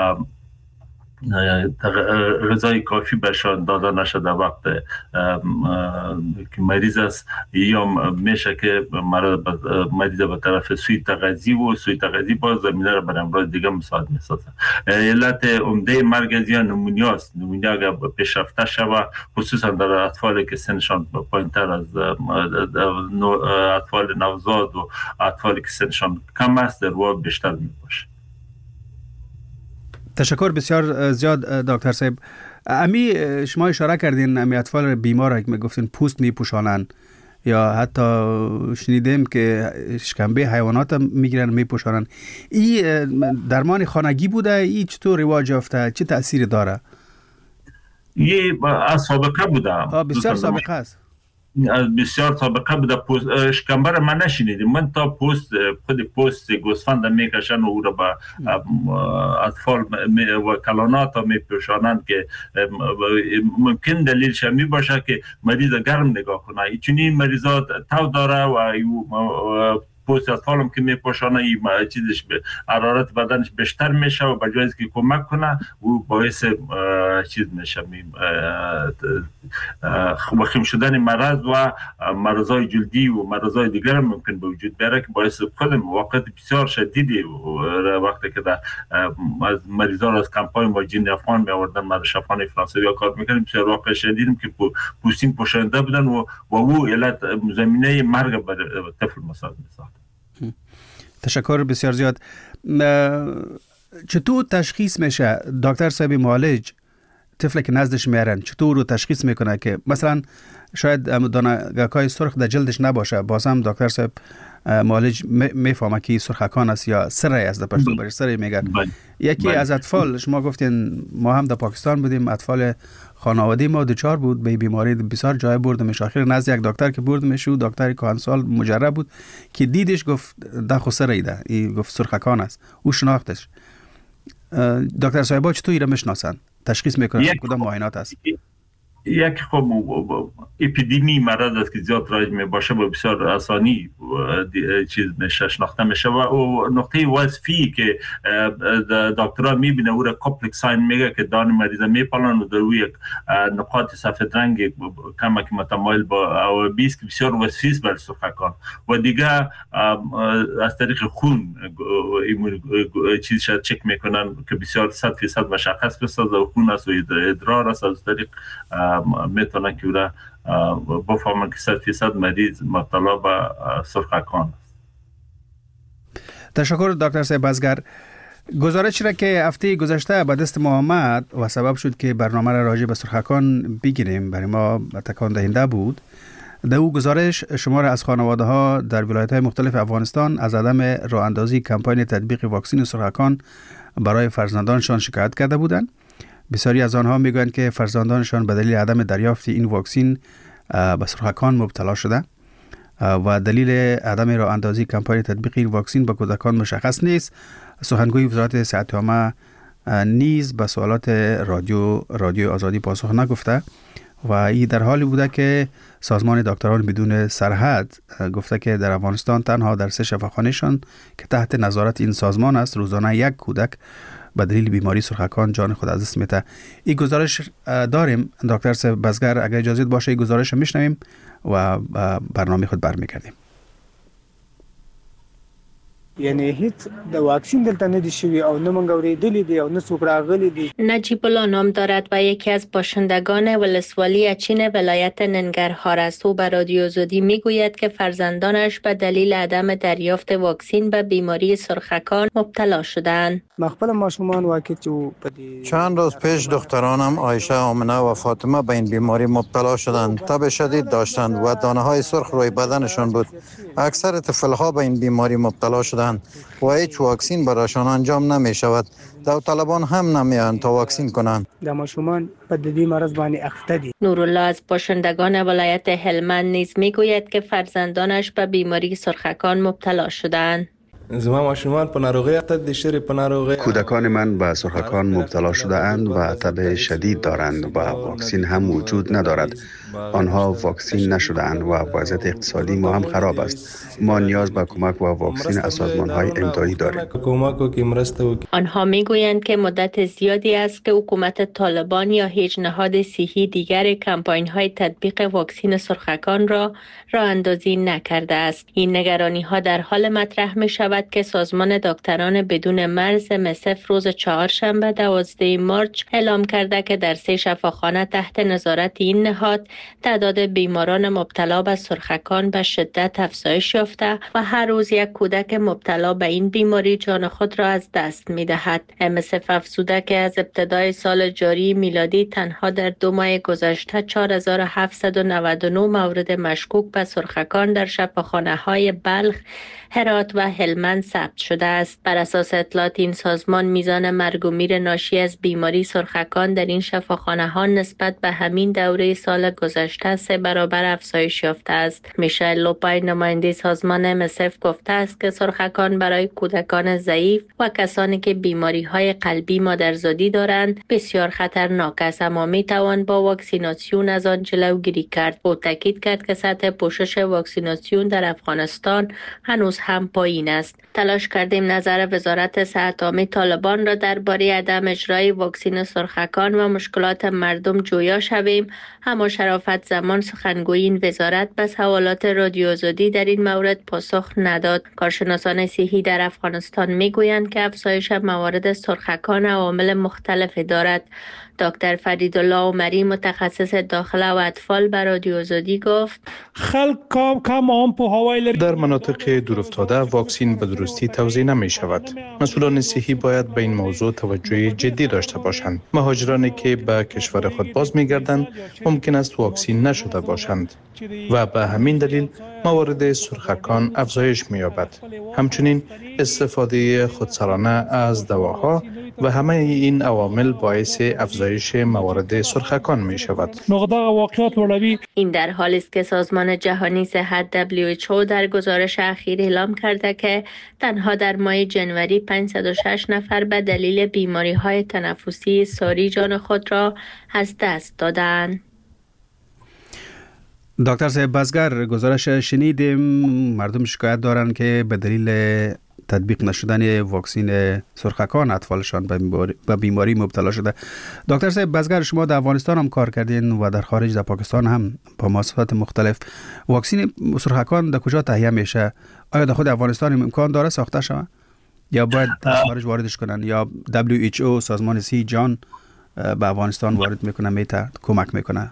غذای کافی برشان داده نشده در وقت که مریض است، یا میشه که مریض به طرف سوی تغذیه و سوی تغذیه باز زمینه را بر امراض دیگه مساعد میسازه. علت عمده مرگ از این نمونیا است. نمونیا اگر پیشرفته شود خصوصا در اطفالی که سنشان پایینتر از اطفال نوزاد و اطفالی که سنشان کم است در واقع بیشتر میباشه. تشکر بسیار زیاد دکتر صاحب. امی شما اشاره کردین امی اطفال بیمار که میگفتین پوست میپوشانن یا حتی شنیدیم که شکمبه حیوانات میگیرن میپوشانن، این درمان خانگی بوده؟ این چطور رواج یافته؟ چه تأثیری داره؟ یه از سابقه بوده. بسیار سابقه است. بسیار سابقه بوده. پوست شکمبر من نشنیدیم. من تا پوست خود پوست گوسفند میکشن و او را به اطفال و کلانات میپوشانند که ممکن دلیلش می باشه که مریض گرم نگاه کنه. چنین مریضات تو داره و پوست اطفالم که میپوشانه این چیزش به حرارت بدنش بیشتر میشه و بجای از که کمک کنه و باعث چیز میشه وخیم شدن مرض و مرضای جلدی و مرضای دیگر ممکن به وجود بیاره که باعث خود موقعیت بسیار شدیدی وقتی که در از مریضان از کمپای ماجین افغان می آوردن مرد شفاخانه فرانسوی کار میکردیم بسیار واقع شدیدیم که پوستین پوشانده بودن و و او علت زمینه مرگ بر طفل مساعد میساخت. تشکر بسیار زیاد. چطور تشخیص میشه دکتر صاحب معالج طفل که نزدش میارن چطور رو تشخیص میکنه که مثلا شاید دانگاکای سرخ در جلدش نباشه، باز هم دکتر صاحب معالج میفهمه که سرخکان است یا سرای است، در پشتو برش سرای میگن. یکی از اطفال شما گفتین ما هم در پاکستان بودیم، اطفال خانواده ما دوچار بود به بیماری بسیار جای بردمش، آخر نزد یک دکتر که بردمش و دکتری کهنسال مجرب بود که دیدش گفت ده خو سرای ده، این گفت سرخکان است، او شناختش. دکتر صاحبا چطور ایره میشناسن؟ تشخیص میکنن کدام معاینات است؟ یک خب اپیدمی مرض است که زیاد رایج می باشه و بسیار آسانی چیز میشه شناخته میشه و نقطه وظیفی که دکترها میبینه او را کمپلکس ساین میگه که دان مریض میپالن و در یک نقاط سفید رنگ کمک متمایل با او بیست که بسیار وظیفی است برای سرخکان و دیگه از طریق خون چیز شد چک میکنن که بسیار صد فیصد مشخص بسازه و خون است و ادرار است از طریق میتونن که او بفهمن که صد فیصد مریض مبتلا به سرخکان است. تشکر دکتر صاحب بزگر. گزارشی را که هفته گذشته به دست ما آمد و سبب شد که برنامه را راجع به سرخکان بگیریم برای ما تکان دهنده بود. در او گزارش شمار از خانواده ها در ولایت های مختلف افغانستان از عدم راه اندازی کمپاین تطبیق واکسن سرخکان برای فرزندانشان شکایت کرده بودند. بسیاری از آنها میگویند که فرزندانشان به دلیل عدم دریافت این واکسن به سرخکان مبتلا شده و دلیل عدم راه اندازی کمپاین تطبیق این واکسن به کودکان مشخص نیست. سخنگوی وزارت صحت عامه نیز به سوالات رادیو رادیو آزادی پاسخ نگفته و این در حالی بوده که سازمان دکتران بدون سرحد گفته که در افغانستان تنها در سه شفاخانه‌شان که تحت نظارت این سازمان است روزانه یک کودک به دلیل بیماری سرخکان جان خود از دست میده. این گزارش داریم دکتر صاحب بزگر، اگر اجازه باشه این گزارش میشنویم و برنامه خود برمیگردیم. یعنی هیچ د واکسین دلته نه دي شوی او نه مونږ اوریدلې دي او نه څوک راغلي دي. نجیب الله نام دارد و یکی از باشندگان ولسوالی اچین ولایت ننگرهار است. او به رادیو آزادی میگوید که فرزندانش به دلیل عدم دریافت واکسن به بیماری سرخکان مبتلا شدند. مخبل ماشومان واقع چند روز پیش دخترانم عایشه، آمنه و فاطمه به این بیماری مبتلا شدند. تب شدید داشتند و دانه های سرخ روی بدنشان بود. اکثر طفل‌ها به این بیماری مبتلا شدند و هیچ واکسین برایشان انجام نمی شود. داوطلبان هم نمیان تا واکسین کنند. دماشومان په دې مرض باندې اخته دي. نورالله از باشندگان ولایت هلمند نیز میگوید که فرزندانش به بیماری سرخکان مبتلا شدند. کودکان من به سرخکان مبتلا شده اند و تب شدید دارند و واکسن هم وجود ندارد. آنها واکسن نشده اند و وضعیت اقتصادی ما هم خراب است. ما نیاز به کمک و واکسن از سازمان‌های امدادی داریم. آنها میگویند که مدت زیادی است که حکومت طالبان یا هیچ نهاد صحی دیگر کمپاین‌های تطبیق واکسن سرخکان را راه اندازی نکرده است. این نگرانی‌ها در حال مطرح می‌شود که سازمان دکتران بدون مرز ام اس اف روز چهارشنبه دوازده مارس اعلام کرده که در سه شفاخانه تحت نظارت این نهاد تعداد بیماران مبتلا به سرخکان به شدت افزایش یافته و هر روز یک کودک مبتلا به این بیماری جان خود را از دست می‌دهد. ام اس اف افزوده که از ابتدای سال جاری میلادی تنها در دو ماه گذشته چهار هزار و هفتصد و نود و نه مورد مشکوک به سرخکان در شفاخانه‌های بلخ، هرات و هلمند ثبت شده است. بر اساس اطلاعات این سازمان میزان مرگ و میر ناشی از بیماری سرخکان در این شفاخانه‌ها نسبت به همین دوره سال گذشته سه برابر افزایش یافته است. میشل لوپای نماینده سازمان ام اس اف گفته است که سرخکان برای کودکان ضعیف و کسانی که بیماری‌های قلبی مادرزادی دارند بسیار خطرناک است، اما میتوان با واکسیناسیون از آن جلوگیری کرد. او تاکید کرد که سطح پوشش واکسیناسیون در افغانستان هنوز هم پایین است. تلاش کردیم نظر وزارت صحت عامه طالبان را درباره عدم اجرای واکسن سرخکان و مشکلات مردم جویا شویم، اما شرافت زمان سخنگوی این وزارت به سوالات رادیو آزادی در این مورد پاسخ نداد. کارشناسان صحی در افغانستان میگویند که افزایش موارد سرخکان عوامل مختلفی دارد. دکتر فریدالله عمری متخصص داخله و اطفال به رادیو آزادی گفت: در مناطق دورافتاده واکسن به درستی توزیع نمی شود. مسئولان صحی باید به این موضوع توجه جدی داشته باشند. مهاجرانی که به کشور خود باز می گردند ممکن است واکسن نشده باشند و به همین دلیل موارد سرخکان افزایش می یابد. همچنین استفاده خودسرانه از دواها و همه این عوامل باعث افزایش موارد سرخکان می شود. این در حالی است که سازمان جهانی صحت دبلیو اچ او در گزارش اخیر اعلام کرده که تنها در ماه جنوری پانصد و شش نفر به دلیل بیماری‌های تنفسی ساری جان خود را از دست دادند. دکتر صاحب بزگر، گزارش شنیدیم مردم شکایت دارند که به دلیل تطبیق نشدن واکسین سرخکان اطفالشان به بیماری مبتلا شده. دکتر صاحب بزگر، شما در افغانستان هم کار کردین و در خارج در پاکستان هم با مؤسسات مختلف. واکسین سرخکان در کجا تهیه میشه؟ آیا در خود افغانستان امکان داره ساخته شود یا باید در خارج واردش کنن یا دبلیو اچ او سازمان صحت جهان به افغانستان وارد میکنه میته کمک میکنه؟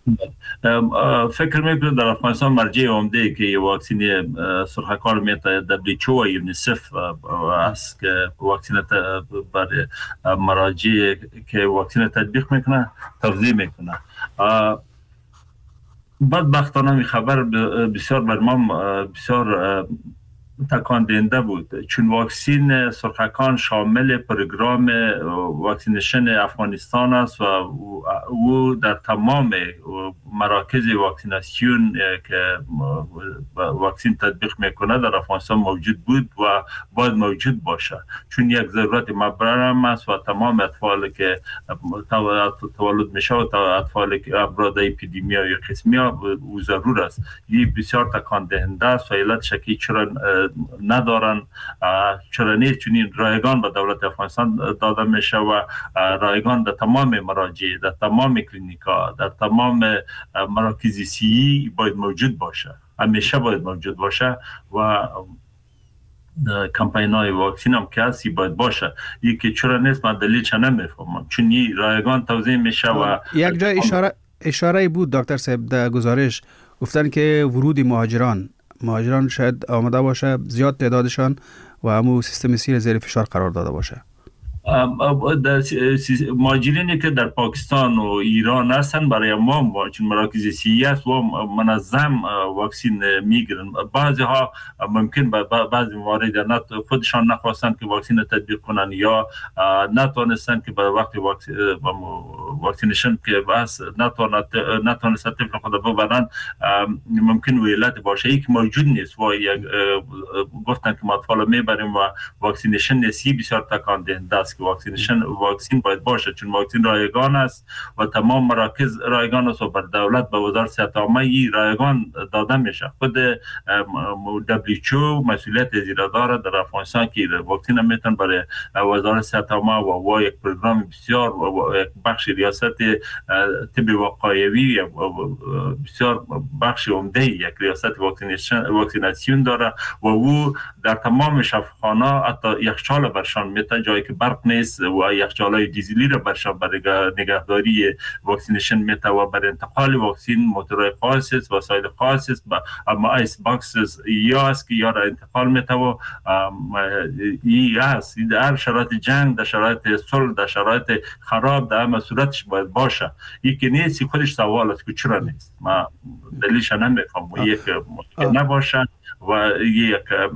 فکر میکنم در افغانستان مرجع عمده که واکسین سرخکان میته دبلیو اچ او و یونیسف است که واکسین برای مراجع که واکسین تطبیق میکنه توضیح میکنه. بدبختانه می خبر بسیار بر ما بسیار تکان دهنده بود، چون واکسین سرخکان شامل پروگرام واکسینیشن افغانستان است و او در تمام مراکز واکسیناسیون که واکسین تطبیق میکنه در افغانستان موجود بود و باید موجود باشه، چون یک ضرورت مبرم است و تمام اطفال که تولد میشه و اطفال که امراض اپیدمیا یا قسمیا او ضرور است. این بسیار تکان دهنده است و علت شکی چرا ندارن، چرا نیست، چون این رایگان به دولت افغانستان داده میشه و رایگان در تمام مراجع، در تمام کلینیکا، در تمام مراکز صحی باید موجود باشه، همیشه باید موجود باشه و کمپین های واکسین هم که هستی باید باشه. یکی چرا نیست من دلیلش نمیفهمم، چون این رایگان توضیح میشه و یک جای اشاره اشاره بود دکتر صاحب در گزارش گفتن که ورود مهاجران مهاجران شاید آمده باشه زیاد تعدادشان و همون سیستم سیر زیر فشار قرار داده باشه. مهاجرینی که در پاکستان و ایران هستن برای ما چون مراکز صحی است و منظم واکسین میگیرن. بعضی ها ممکن بعضی موارد نه خودشان نخواستن که واکسین تطبیق کنن یا نتونستن که به وقت واکسینیشن که بس نتونستن طفل خود ببرن، ممکن ویلت باشه یک موجود نیست و گفتن که ما اطفال میبریم و واکسینیشن نسی بسیار تکان دهنده است که واکسینیشن واکسین باید باشه، چون واکسین رایگان است و تمام مراکز رایگان است و بر دولت به وزارت صحت عامه رایگان داده میشه. خود دبلیو اچ او مسئولیت زیرا داره در افغانستان که واکسین میتن برای وزارت صحت عامه و و یک پروگرام بسیار و یک بخش ریاست طب وقایوی بسیار بخش عمده یک ریاست واکسینیشن واکسیناسیون داره و او در تمام شفاخانه حتی یخچال برشان میته، جایی که برق نیست و یخچالای دیزلی را برشان برای نگهداری واکسینیشن میته و برای انتقال واکسین موتورهای خاص است، وسایل خاص است، اما ایس باکسز یا است که یا را انتقال میته و ای است در شرایط جنگ، در شرایط صلح، در شرایط خراب در همه صورتش باید باشه. یکی نیست خودش سوال است که چرا نیست، ما دلیلش نمیفهمم. یک مشکل نباشه و یک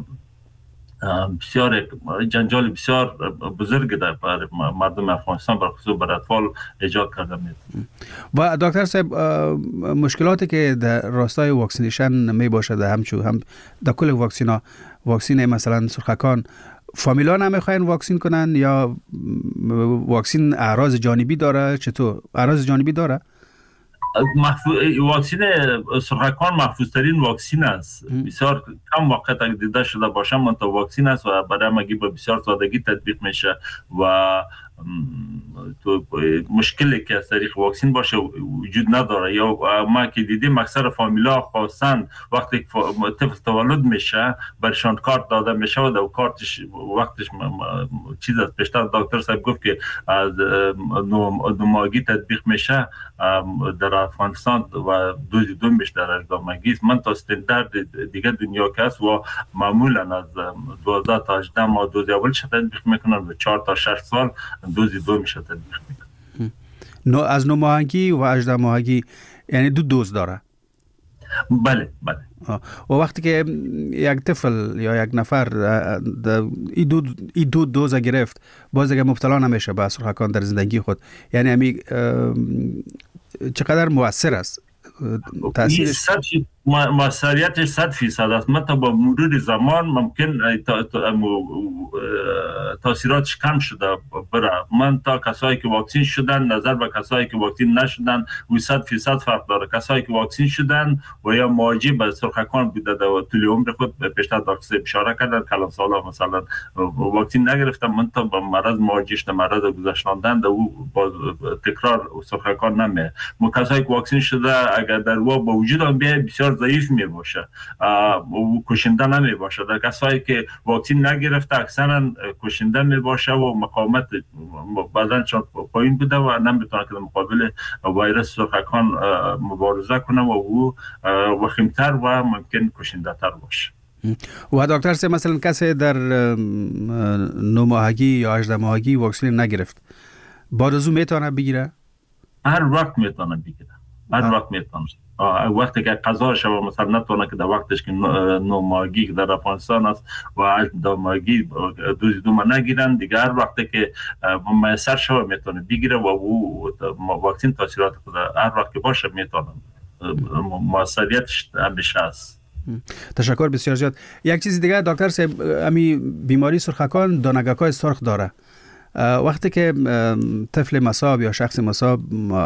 بسیار جنجال بسیار بزرگ در بر مردم افغانستان بر خصوص بر اطفال ایجاد کرده میاد. و دکتر صاحب مشکلاتی که در راستای واکسینیشن می باشه در همچو هم در کل واکسینا واکسین مثلا سرخکان فامیلا نمیخواین واکسین کنن یا واکسین اعراض جانبی داره؟ چطور اعراض جانبی داره؟ محفوظ... واکسین سرخکان محفوظ ترین واکسین است. بسیار کم وقت اگه دیده شده باشه من تا واکسین است و برای مگی با بسیار سادگی تطبیق میشه و تو مشکلی که از طریق واکسین باشه وجود نداره. یا ما که دیدیم اکثر فامیلا خواستن وقتی طفل تولد میشه برشان کارت داده میشه و در کارتش وقتش چیز است بیشتر دکتر صاحب گفت که از دو ماهگی تطبیق میشه در افغانستان و دوز دو میشه در اقدامگی است. من تا استاندارد دیگه دنیا که است و معمولا از دوازده تا هجده ماه دوز اولش تطبیق میکنن و چهار تا شش سال دوز دو میشه تطبیق میکنن. نو از نو ماهگی و هجده ماهگی یعنی دو دوز داره. بله بله. و وقتی که یک طفل یا یک نفر ای دو ای دو دوز گرفت باز دیگه مبتلا نمیشه به سرخکان در زندگی خود، یعنی امی چقدر مؤثر است تاثیرش؟ موثریتش صد فیصد است. متا با مرور زمان ممکن تاثیراتش کم شده بره. من تا کسایی که واکسین شدن نظر به کسایی که واکسین نشدن و صد فیصد فرق داره. کسایی که واکسین شدن و یا مواجه به سرخکان بوده و طول عمر خود پیشتر دکتر اشاره کردن کلام سالا مثلا واکسین نگرفتم، من تا با مرض مواجه شدم، مرض گذشتاندن و با تکرار سرخکان نمیه. ما کسایی که واکسین شده اگر در وا با وجود آن بیای بسیار ضعیف می باشه و کشنده نمی باشه. در کسایی که واکسین نگرفته اکثرا کشنده می باشه و مقاومت بدنشان پایین بوده و نمیتونه که مقابل ویروس سرخکان مبارزه کنه و او وخیمتر و ممکن کشنده تر باشه. و دکتر سه مثلا کسی در نو ماهگی یا هجده ماهگی واکسین نگرفت بعد از اون میتونه بگیره؟ هر وقت میتونه بگیره، هر وقت میتونه. وقتی که قضا شوه مثلا نتونه که در وقتش که نو ماهگی که در افغانستان است و هجده ماهگی دوز دوم نگیرن دیگه، هر وقتی که میسر شوه میتونه بگیره و او واکسین تاثیرات خود هر وقت که باشه میتونه موثریتش همیشه است. تشکر بسیار زیاد. یک چیز دیگه دکتر صاحب، امی بیماری سرخکان دانگک‌های سرخ داره. وقتی که طفل مصاب یا شخص مصاب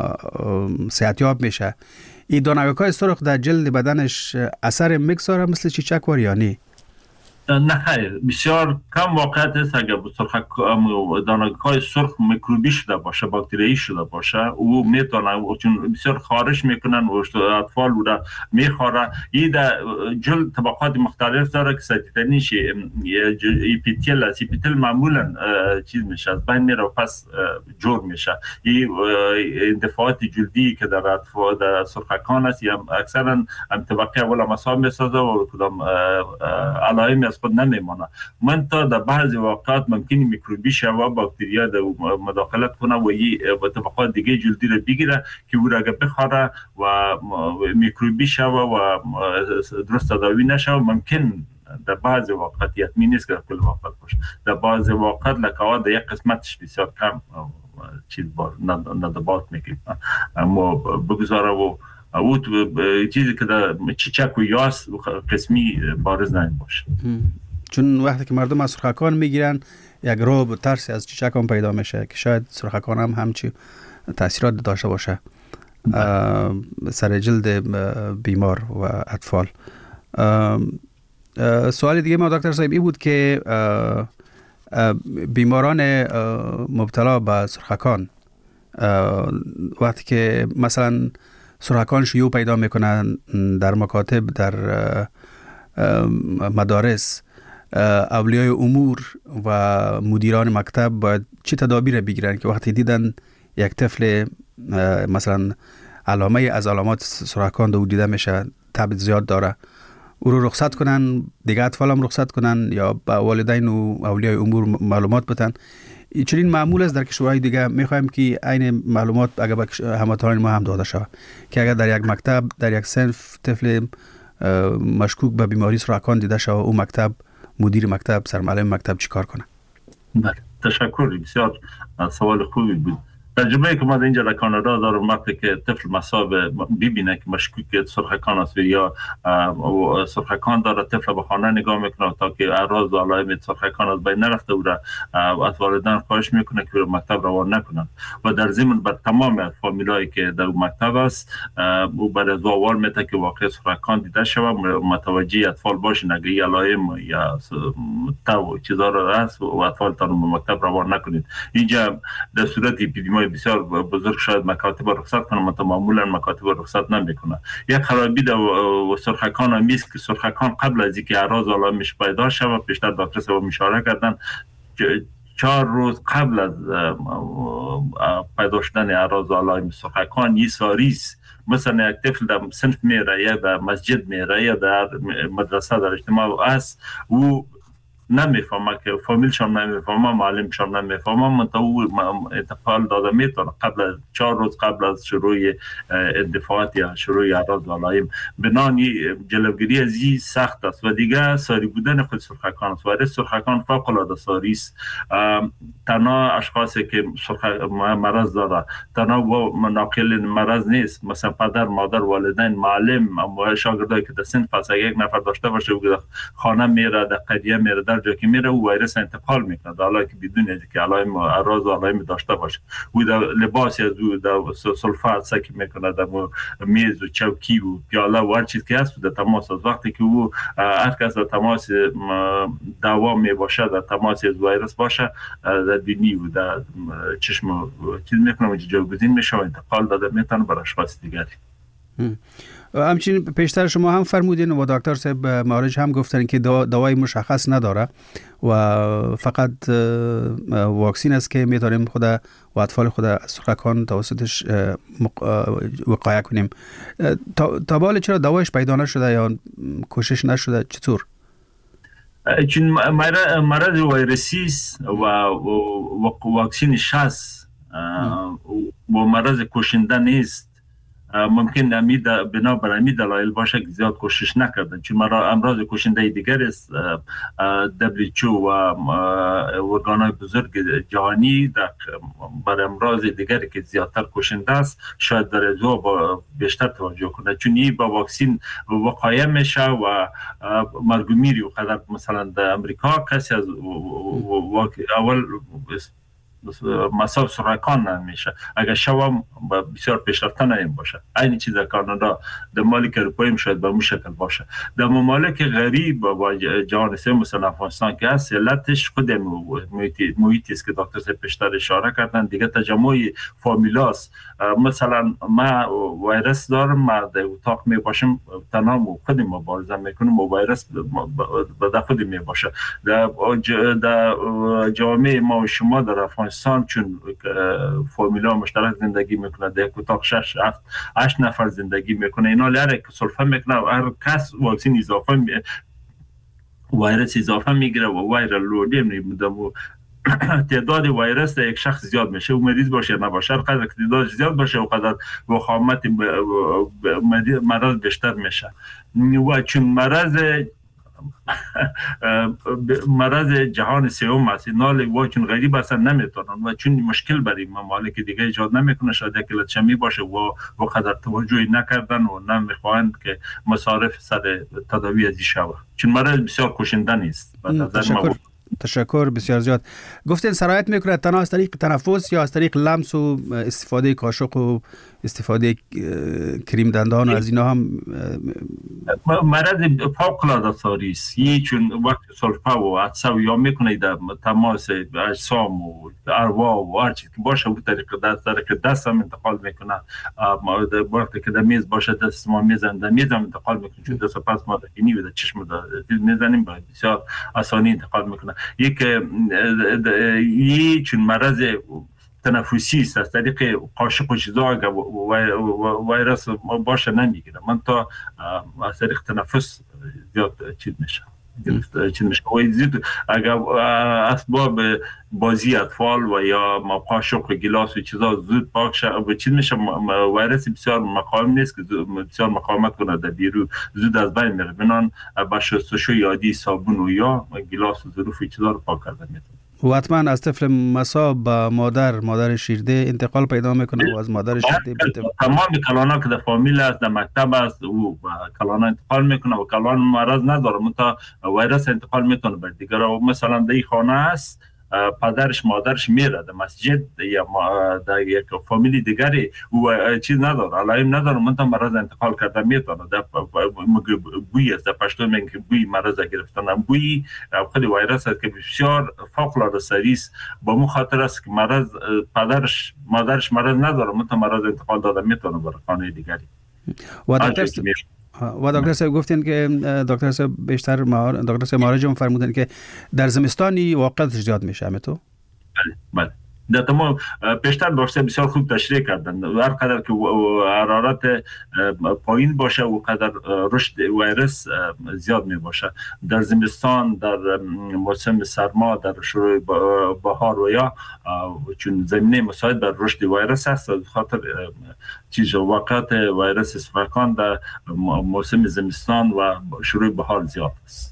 صحتیاب میشه، این دانگک‌های سرخ در جلد بدنش اثر میگذاره مثل چیچک و یا نه؟ نه خیر، بسیار کم واقعیت است اگر دانگک‌های سرخ میکروبی شده باشه، باکتریایی شده باشه، او میتونه چون بسیار خارش میکنن و اطفال او را میخوره. این در جلد طبقات مختلف داره که سطحیش اپیتل است. اپیتل معمولا چیز میشه از بین میره و پس جور میشه. این اندفاعات جلدی که در اطفال در سرخکان است یا اکثرا هم طبقه اول مصاب میسازه و کدام علائمی از خود نمیمانه. من تا در بعضی واقعات ممکنی میکروبی شوه باکتریا در مداخلت کنه و یه طبقات دیگه جلدی رو بگیره که او را اگر بخوره و میکروبی شوه و درست تداوی نشوه، ممکن در بعضی واقعات یتمی نیست که در کل واقعات باشه. در بعضی واقعات لکه‌ها در یک قسمتش بسیار کم چیز بار ندبات میکنه اما بگذاره و او چیزی که در چیچک و یاس قسمی بارز نمی باشه. چون وقتی که مردم از سرخکان میگیرن یک رعب و ترسی از چیچک هم پیدا میشه که شاید سرخکان هم همچی تاثیرات داشته باشه سر جلد بیمار و اطفال. سوال دیگه ما دکتر صاحب ای بود که بیماران مبتلا به سرخکان وقتی که مثلا سرخکان شیوع پیدا میکنن در مکاتب، در مدارس، اولیای امور و مدیران مکتب باید چه تدابیر بگیرن که وقتی دیدن یک طفل مثلا علامه از علامات سرخکان دو دیده میشه، تب زیاد داره، او رو رخصت کنن، دیگه اطفال هم رخصت کنن یا به والدین و اولیای امور معلومات بدن؟ چنین معمول است در کشورهای دیگه. میخوایم که این معلومات اگر به هموطنان ما هم داده شود که اگر در یک مکتب در یک صنف طفل مشکوک به بیماری سرخکان دیده شود، او مکتب، مدیر مکتب، سرمعلم مکتب چیکار کنه؟ بله، تشکر. بسیار سوال خوبی بود. تجربه که ما در اینجا در کانادا دارم، وقتی که طفل مصاب ببینه که مشکوک سرخکان است یا سرخکان داره، طفل به خانه نگاه میکنه تا که اعراض و علائم سرخکان از بین نرفته او را از والدین خواهش میکنه که مکتب روان نکنن و در ضمن بر تمام فامیلایی که در مکتب است او بعد از اول میته که واقع سرخکان دیده شود متوجه اطفال باشین اگه علائم یا تو چیزا را هست و اطفالتان به مکتب روان نکنید. اینجا در صورت اپیدمی بسیار بزرگ شاید مکاتب رخصت کنه، مثلا معمولا مکاتب رخصت نمیکنه. یک خرابی در سرخکان هم است که سرخکان قبل از اینکه اعراض علائمش پیدا شود پیشتر دکتر صاحب اشاره کردن چهار روز قبل از پیدا شدن اعراض علائم سرخکان یه ساریس مثلا یک طفل در صنف میره یا در مسجد میره یا در مدرسه در اجتماع است و نمیفهمه که فامیلشان نمیفهمه، معلمشان نمیفهمه، منطقه انتقال داده میتونه قبل از چهار روز قبل از شروع اندفاعات یا شروع اعراض و علائم. بنانی جلوگیری از این سخت است و دیگه ساری بودن خود سرخکان است. ویروس سرخکان فوق العاده ساری است. تنها اشخاصی که مرض داره تنها و ناقل مرض نیست، مثلا پدر، مادر، والدین، معلم و شاگردایی که در صنف است، یک نفر داشته باشه و خانه میره، در قریه میره، در جایی که میره و ویروس انتقال میکنه حالا که بدون از که علائم اعراض و علائم داشته باشه. و در لباس از او در سلفات سکی میکنه، در میز و چوکی و پیاله و هر چیز که هست در تماس است. وقتی که او هر کس در تماس دوام می باشه، در تماس از ویروس باشه، در بینی و در چشم چیز میکنه و جایگزین میشه و انتقال داده میتونه بر اشخاص دیگری. همچنین پیشتر شما هم فرمودین و دکتر صاحب معالج هم گفتن که دوای مشخص نداره و فقط واکسین است که میتونیم خود و اطفال خود از سرخکان توسطش وقایه کنیم. تا بال چرا دوایش پیدا نشده یا کوشش نشده؟ چطور؟ چون مرض ویروسی است و واکسینش هست و مرض کشنده نیست. ممکن امید بنا بر امید دلایل باشه که زیاد کوشش نکردن، چون مرا امراض کشنده دیگر است. دبلیو و ارگان‌های بزرگ جهانی بر امراض دیگری که زیادتر کشنده است شاید در ازو با بیشتر توجه کنه، چون این با واکسین وقایه میشه و مرگ و میری و قدر. مثلا در امریکا کسی از اول مصاب سرخکان نمیشه اگر شوام بسیار پیشرفته نیم باشه. این چیز در کانادا، در ممالک اروپایی شاید به اون شکل باشه. در ممالک غریب و جهان سوم مثل افغانستان که هست، علتش خود محیطی است که دکتر صاحب پیشتر اشاره کردن، دیگه تجمع فامیلاست. مثلا ما ویروس دارم، ما در اتاق می باشم تنها خودم مبارزه میکنم و ویروس به خود می باشه. در جامعه ما و شما در افغانستان چون فرمولا مشترک زندگی میکنه، در اتاق شش هفت هشت نفر زندگی میکنه، اینا لره که سلفه میکنه و هر کس واکسین اضافه می... ویروس اضافه میگیره و ویرال لودی میده و تعداد ویروس در یک شخص زیاد میشه و مریض باشه نباشه. هر قدر که تعداد زیاد باشه و قدر وخامت مرض بیشتر میشه. و چون مرض مرض جهان سوم است، نال و چون غریب هستن نمیتونن و چون مشکل برای ممالک دیگه ایجاد نمیکنه، شاید یک علت شمی باشه و و قدر توجهی نکردن و نمیخواهند که مصارف سر تداوی ازی شود، چون مرض بسیار کشنده نیست. تشکر تشکر بسیار زیاد. گفتین سرایت میکنه تنها از طریق تنفس یا از طریق لمس و استفاده کاشق و استفاده کریم دندان و از اینا هم؟ مرض فوق العاده ساری است. چون وقت سلفه و عطسه و یا میکنه در تماس اجسام و ارواح و هر چیز که باشه و طریق دست طریق دست هم انتقال میکنه. وقتی که در میز باشه دست ما میزنیم، در میز هم انتقال میکنه، چون دست پس ما در اینی و در چشم میزنیم بسیار آسانی انتقال میکنه. یک چون مرض تنفسی است، از طریق قاشق و چیزا اگر ویروس باشه نمیگیره. من تا از طریق تنفس زیاد چیز میشه چیز میشه و زیاد اگر اسباب بازی اطفال و یا ما قاشق و گلاس و چیزا زود پاک شه و چیز میشه، ویروس بسیار مقاوم نیست که بسیار مقاومت کنه در بیرون، زود از بین میره. بنان با شستشوی یادی صابون و یا گلاس و ظروف و چیزا رو پاک کرده میتونه. و حتما از طفل مصاب به مادر مادر شیرده انتقال پیدا میکنه و از مادر شیرده تمام کلانا که در فامیل است، در مکتب است، او کلانا انتقال میکنه و کلان مرض نداره، منتها ویروس انتقال میتونه بر دیگر. و مثلا در این خانه است، پدرش مادرش میره در مسجد یا در یک فامیلی دیگری و چیز نداره، علائم نداره، منتها مرض انتقال کرده میتونه. در بوی است، در پشتو میگن که بوی مرض گرفتن، بوی خود ویروس است که بسیار فوق العاده سریع است. با مو خاطر است که مرض پدرش مادرش مرض نداره، منتها مرض انتقال داده میتونه بر خانه دیگری. و دکتر و دکتر صاحب گفتین که دکتر صاحب بیشتر دکتر صاحب معالج هم فرمودن که در زمستانی واقعیت زیاد میشه، همه تو؟ بله در تمام پیشتر داشته بسیار خوب تشریح کردن. هر قدر که حرارت پایین باشه و قدر رشد ویروس زیاد می باشه. در زمستان، در موسم سرما، در شروع بهار و یا چون زمینه مساعد بر رشد ویروس است، خاطر چیز وقت ویروس سرطان در موسم زمستان و شروع بهار زیاد است.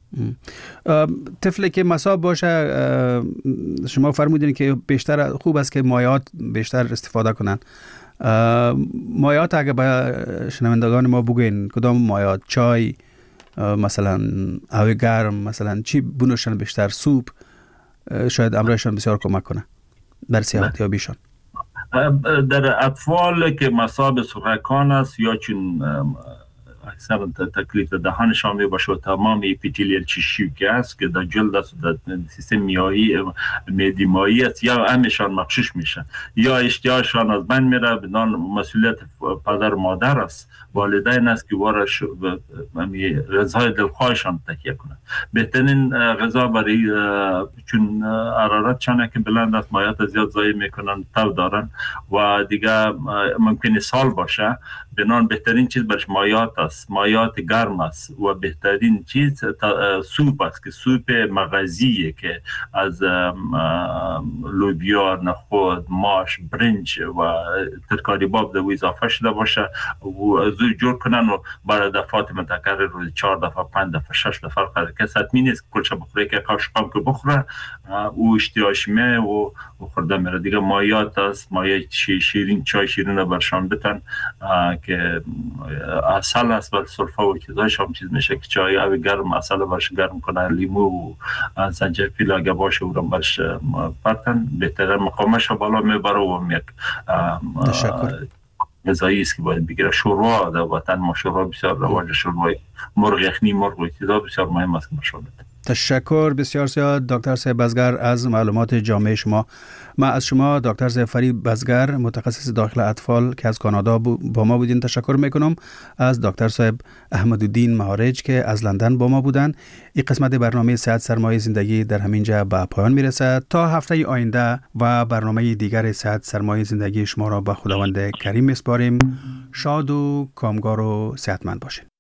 طفلی که مصاب باشه، شما فرمودین که بیشتر خوب است که مایعات بیشتر استفاده کنن. مایعات اگه به شنوندگان ما بگوین کدام مایعات، چای مثلا، آب گرم مثلا، چی بنوشن بیشتر؟ سوپ شاید امرایشان بسیار کمک کنه در صحت یابیشان. در اطفال که مصاب سرطان است یا چون اکثر تکلیف دهانشان می باشه و تمام اپیتلیل چشمی که است که در جلد است، در سیستم میایی معده مایی است، یا همشان مغشوش میشن یا اشتهاشان از بین میره. بدان مسئولیت پدر و مادر است، والدین است که وارش غذای دلخواهشان تکیه کنند. بهترین غذا برای چون حرارت چانه که بلند است، مایعات زیاد ضایع میکنن، تو دارن و دیگه ممکنه سال باشه. بنان بهترین چیز برش مایعات است، مایعات گرم است و بهترین چیز سوپ است که سوپ مغزیه که از لوبیا، نخود، ماش، برنج و ترکاری باب دو اضافه شده باشه و زود جور کنن و برای دفعات متکرر روز چهار دفعه، پنج دفعه، شش دفعه قرار که حتمی نیست کلش بخوره که کاش کام که بخوره او اشتیاش می و خورده میره. دیگه مایعات است، مایع شیرین، چای شیرین برشان بتن که عسل است بر سرفه و چیزایش هم چیز میشه که چای آب گرم عسل برش گرم کنه، لیمو و زنجفیل اگه باشه او رو برش پرتن، بهتره مقامش بالا میبره و میک غذایی است که باید بگیره. شوروا در وطن ما شوروا بسیار رواج، شوروای مرغ یخنی، مرغ و چیزا بسیار مهم است که بشود. تشکر بسیار زیاد دکتر صاحب بزگر از معلومات جامع شما. ما از شما دکتر صاحب فرید بزگر، متخصص داخل اطفال که از کانادا با ما بودین تشکر میکنم. از دکتر صاحب احمدالدین مهارج که از لندن با ما بودن. این قسمت برنامه صحت سرمایه زندگی در همینجا به پایان میرسد. تا هفته آینده و برنامه دیگر صحت سرمایه زندگی شما را به خداوند کریم میسپاریم. شاد و کامگار و صحتمند باشین.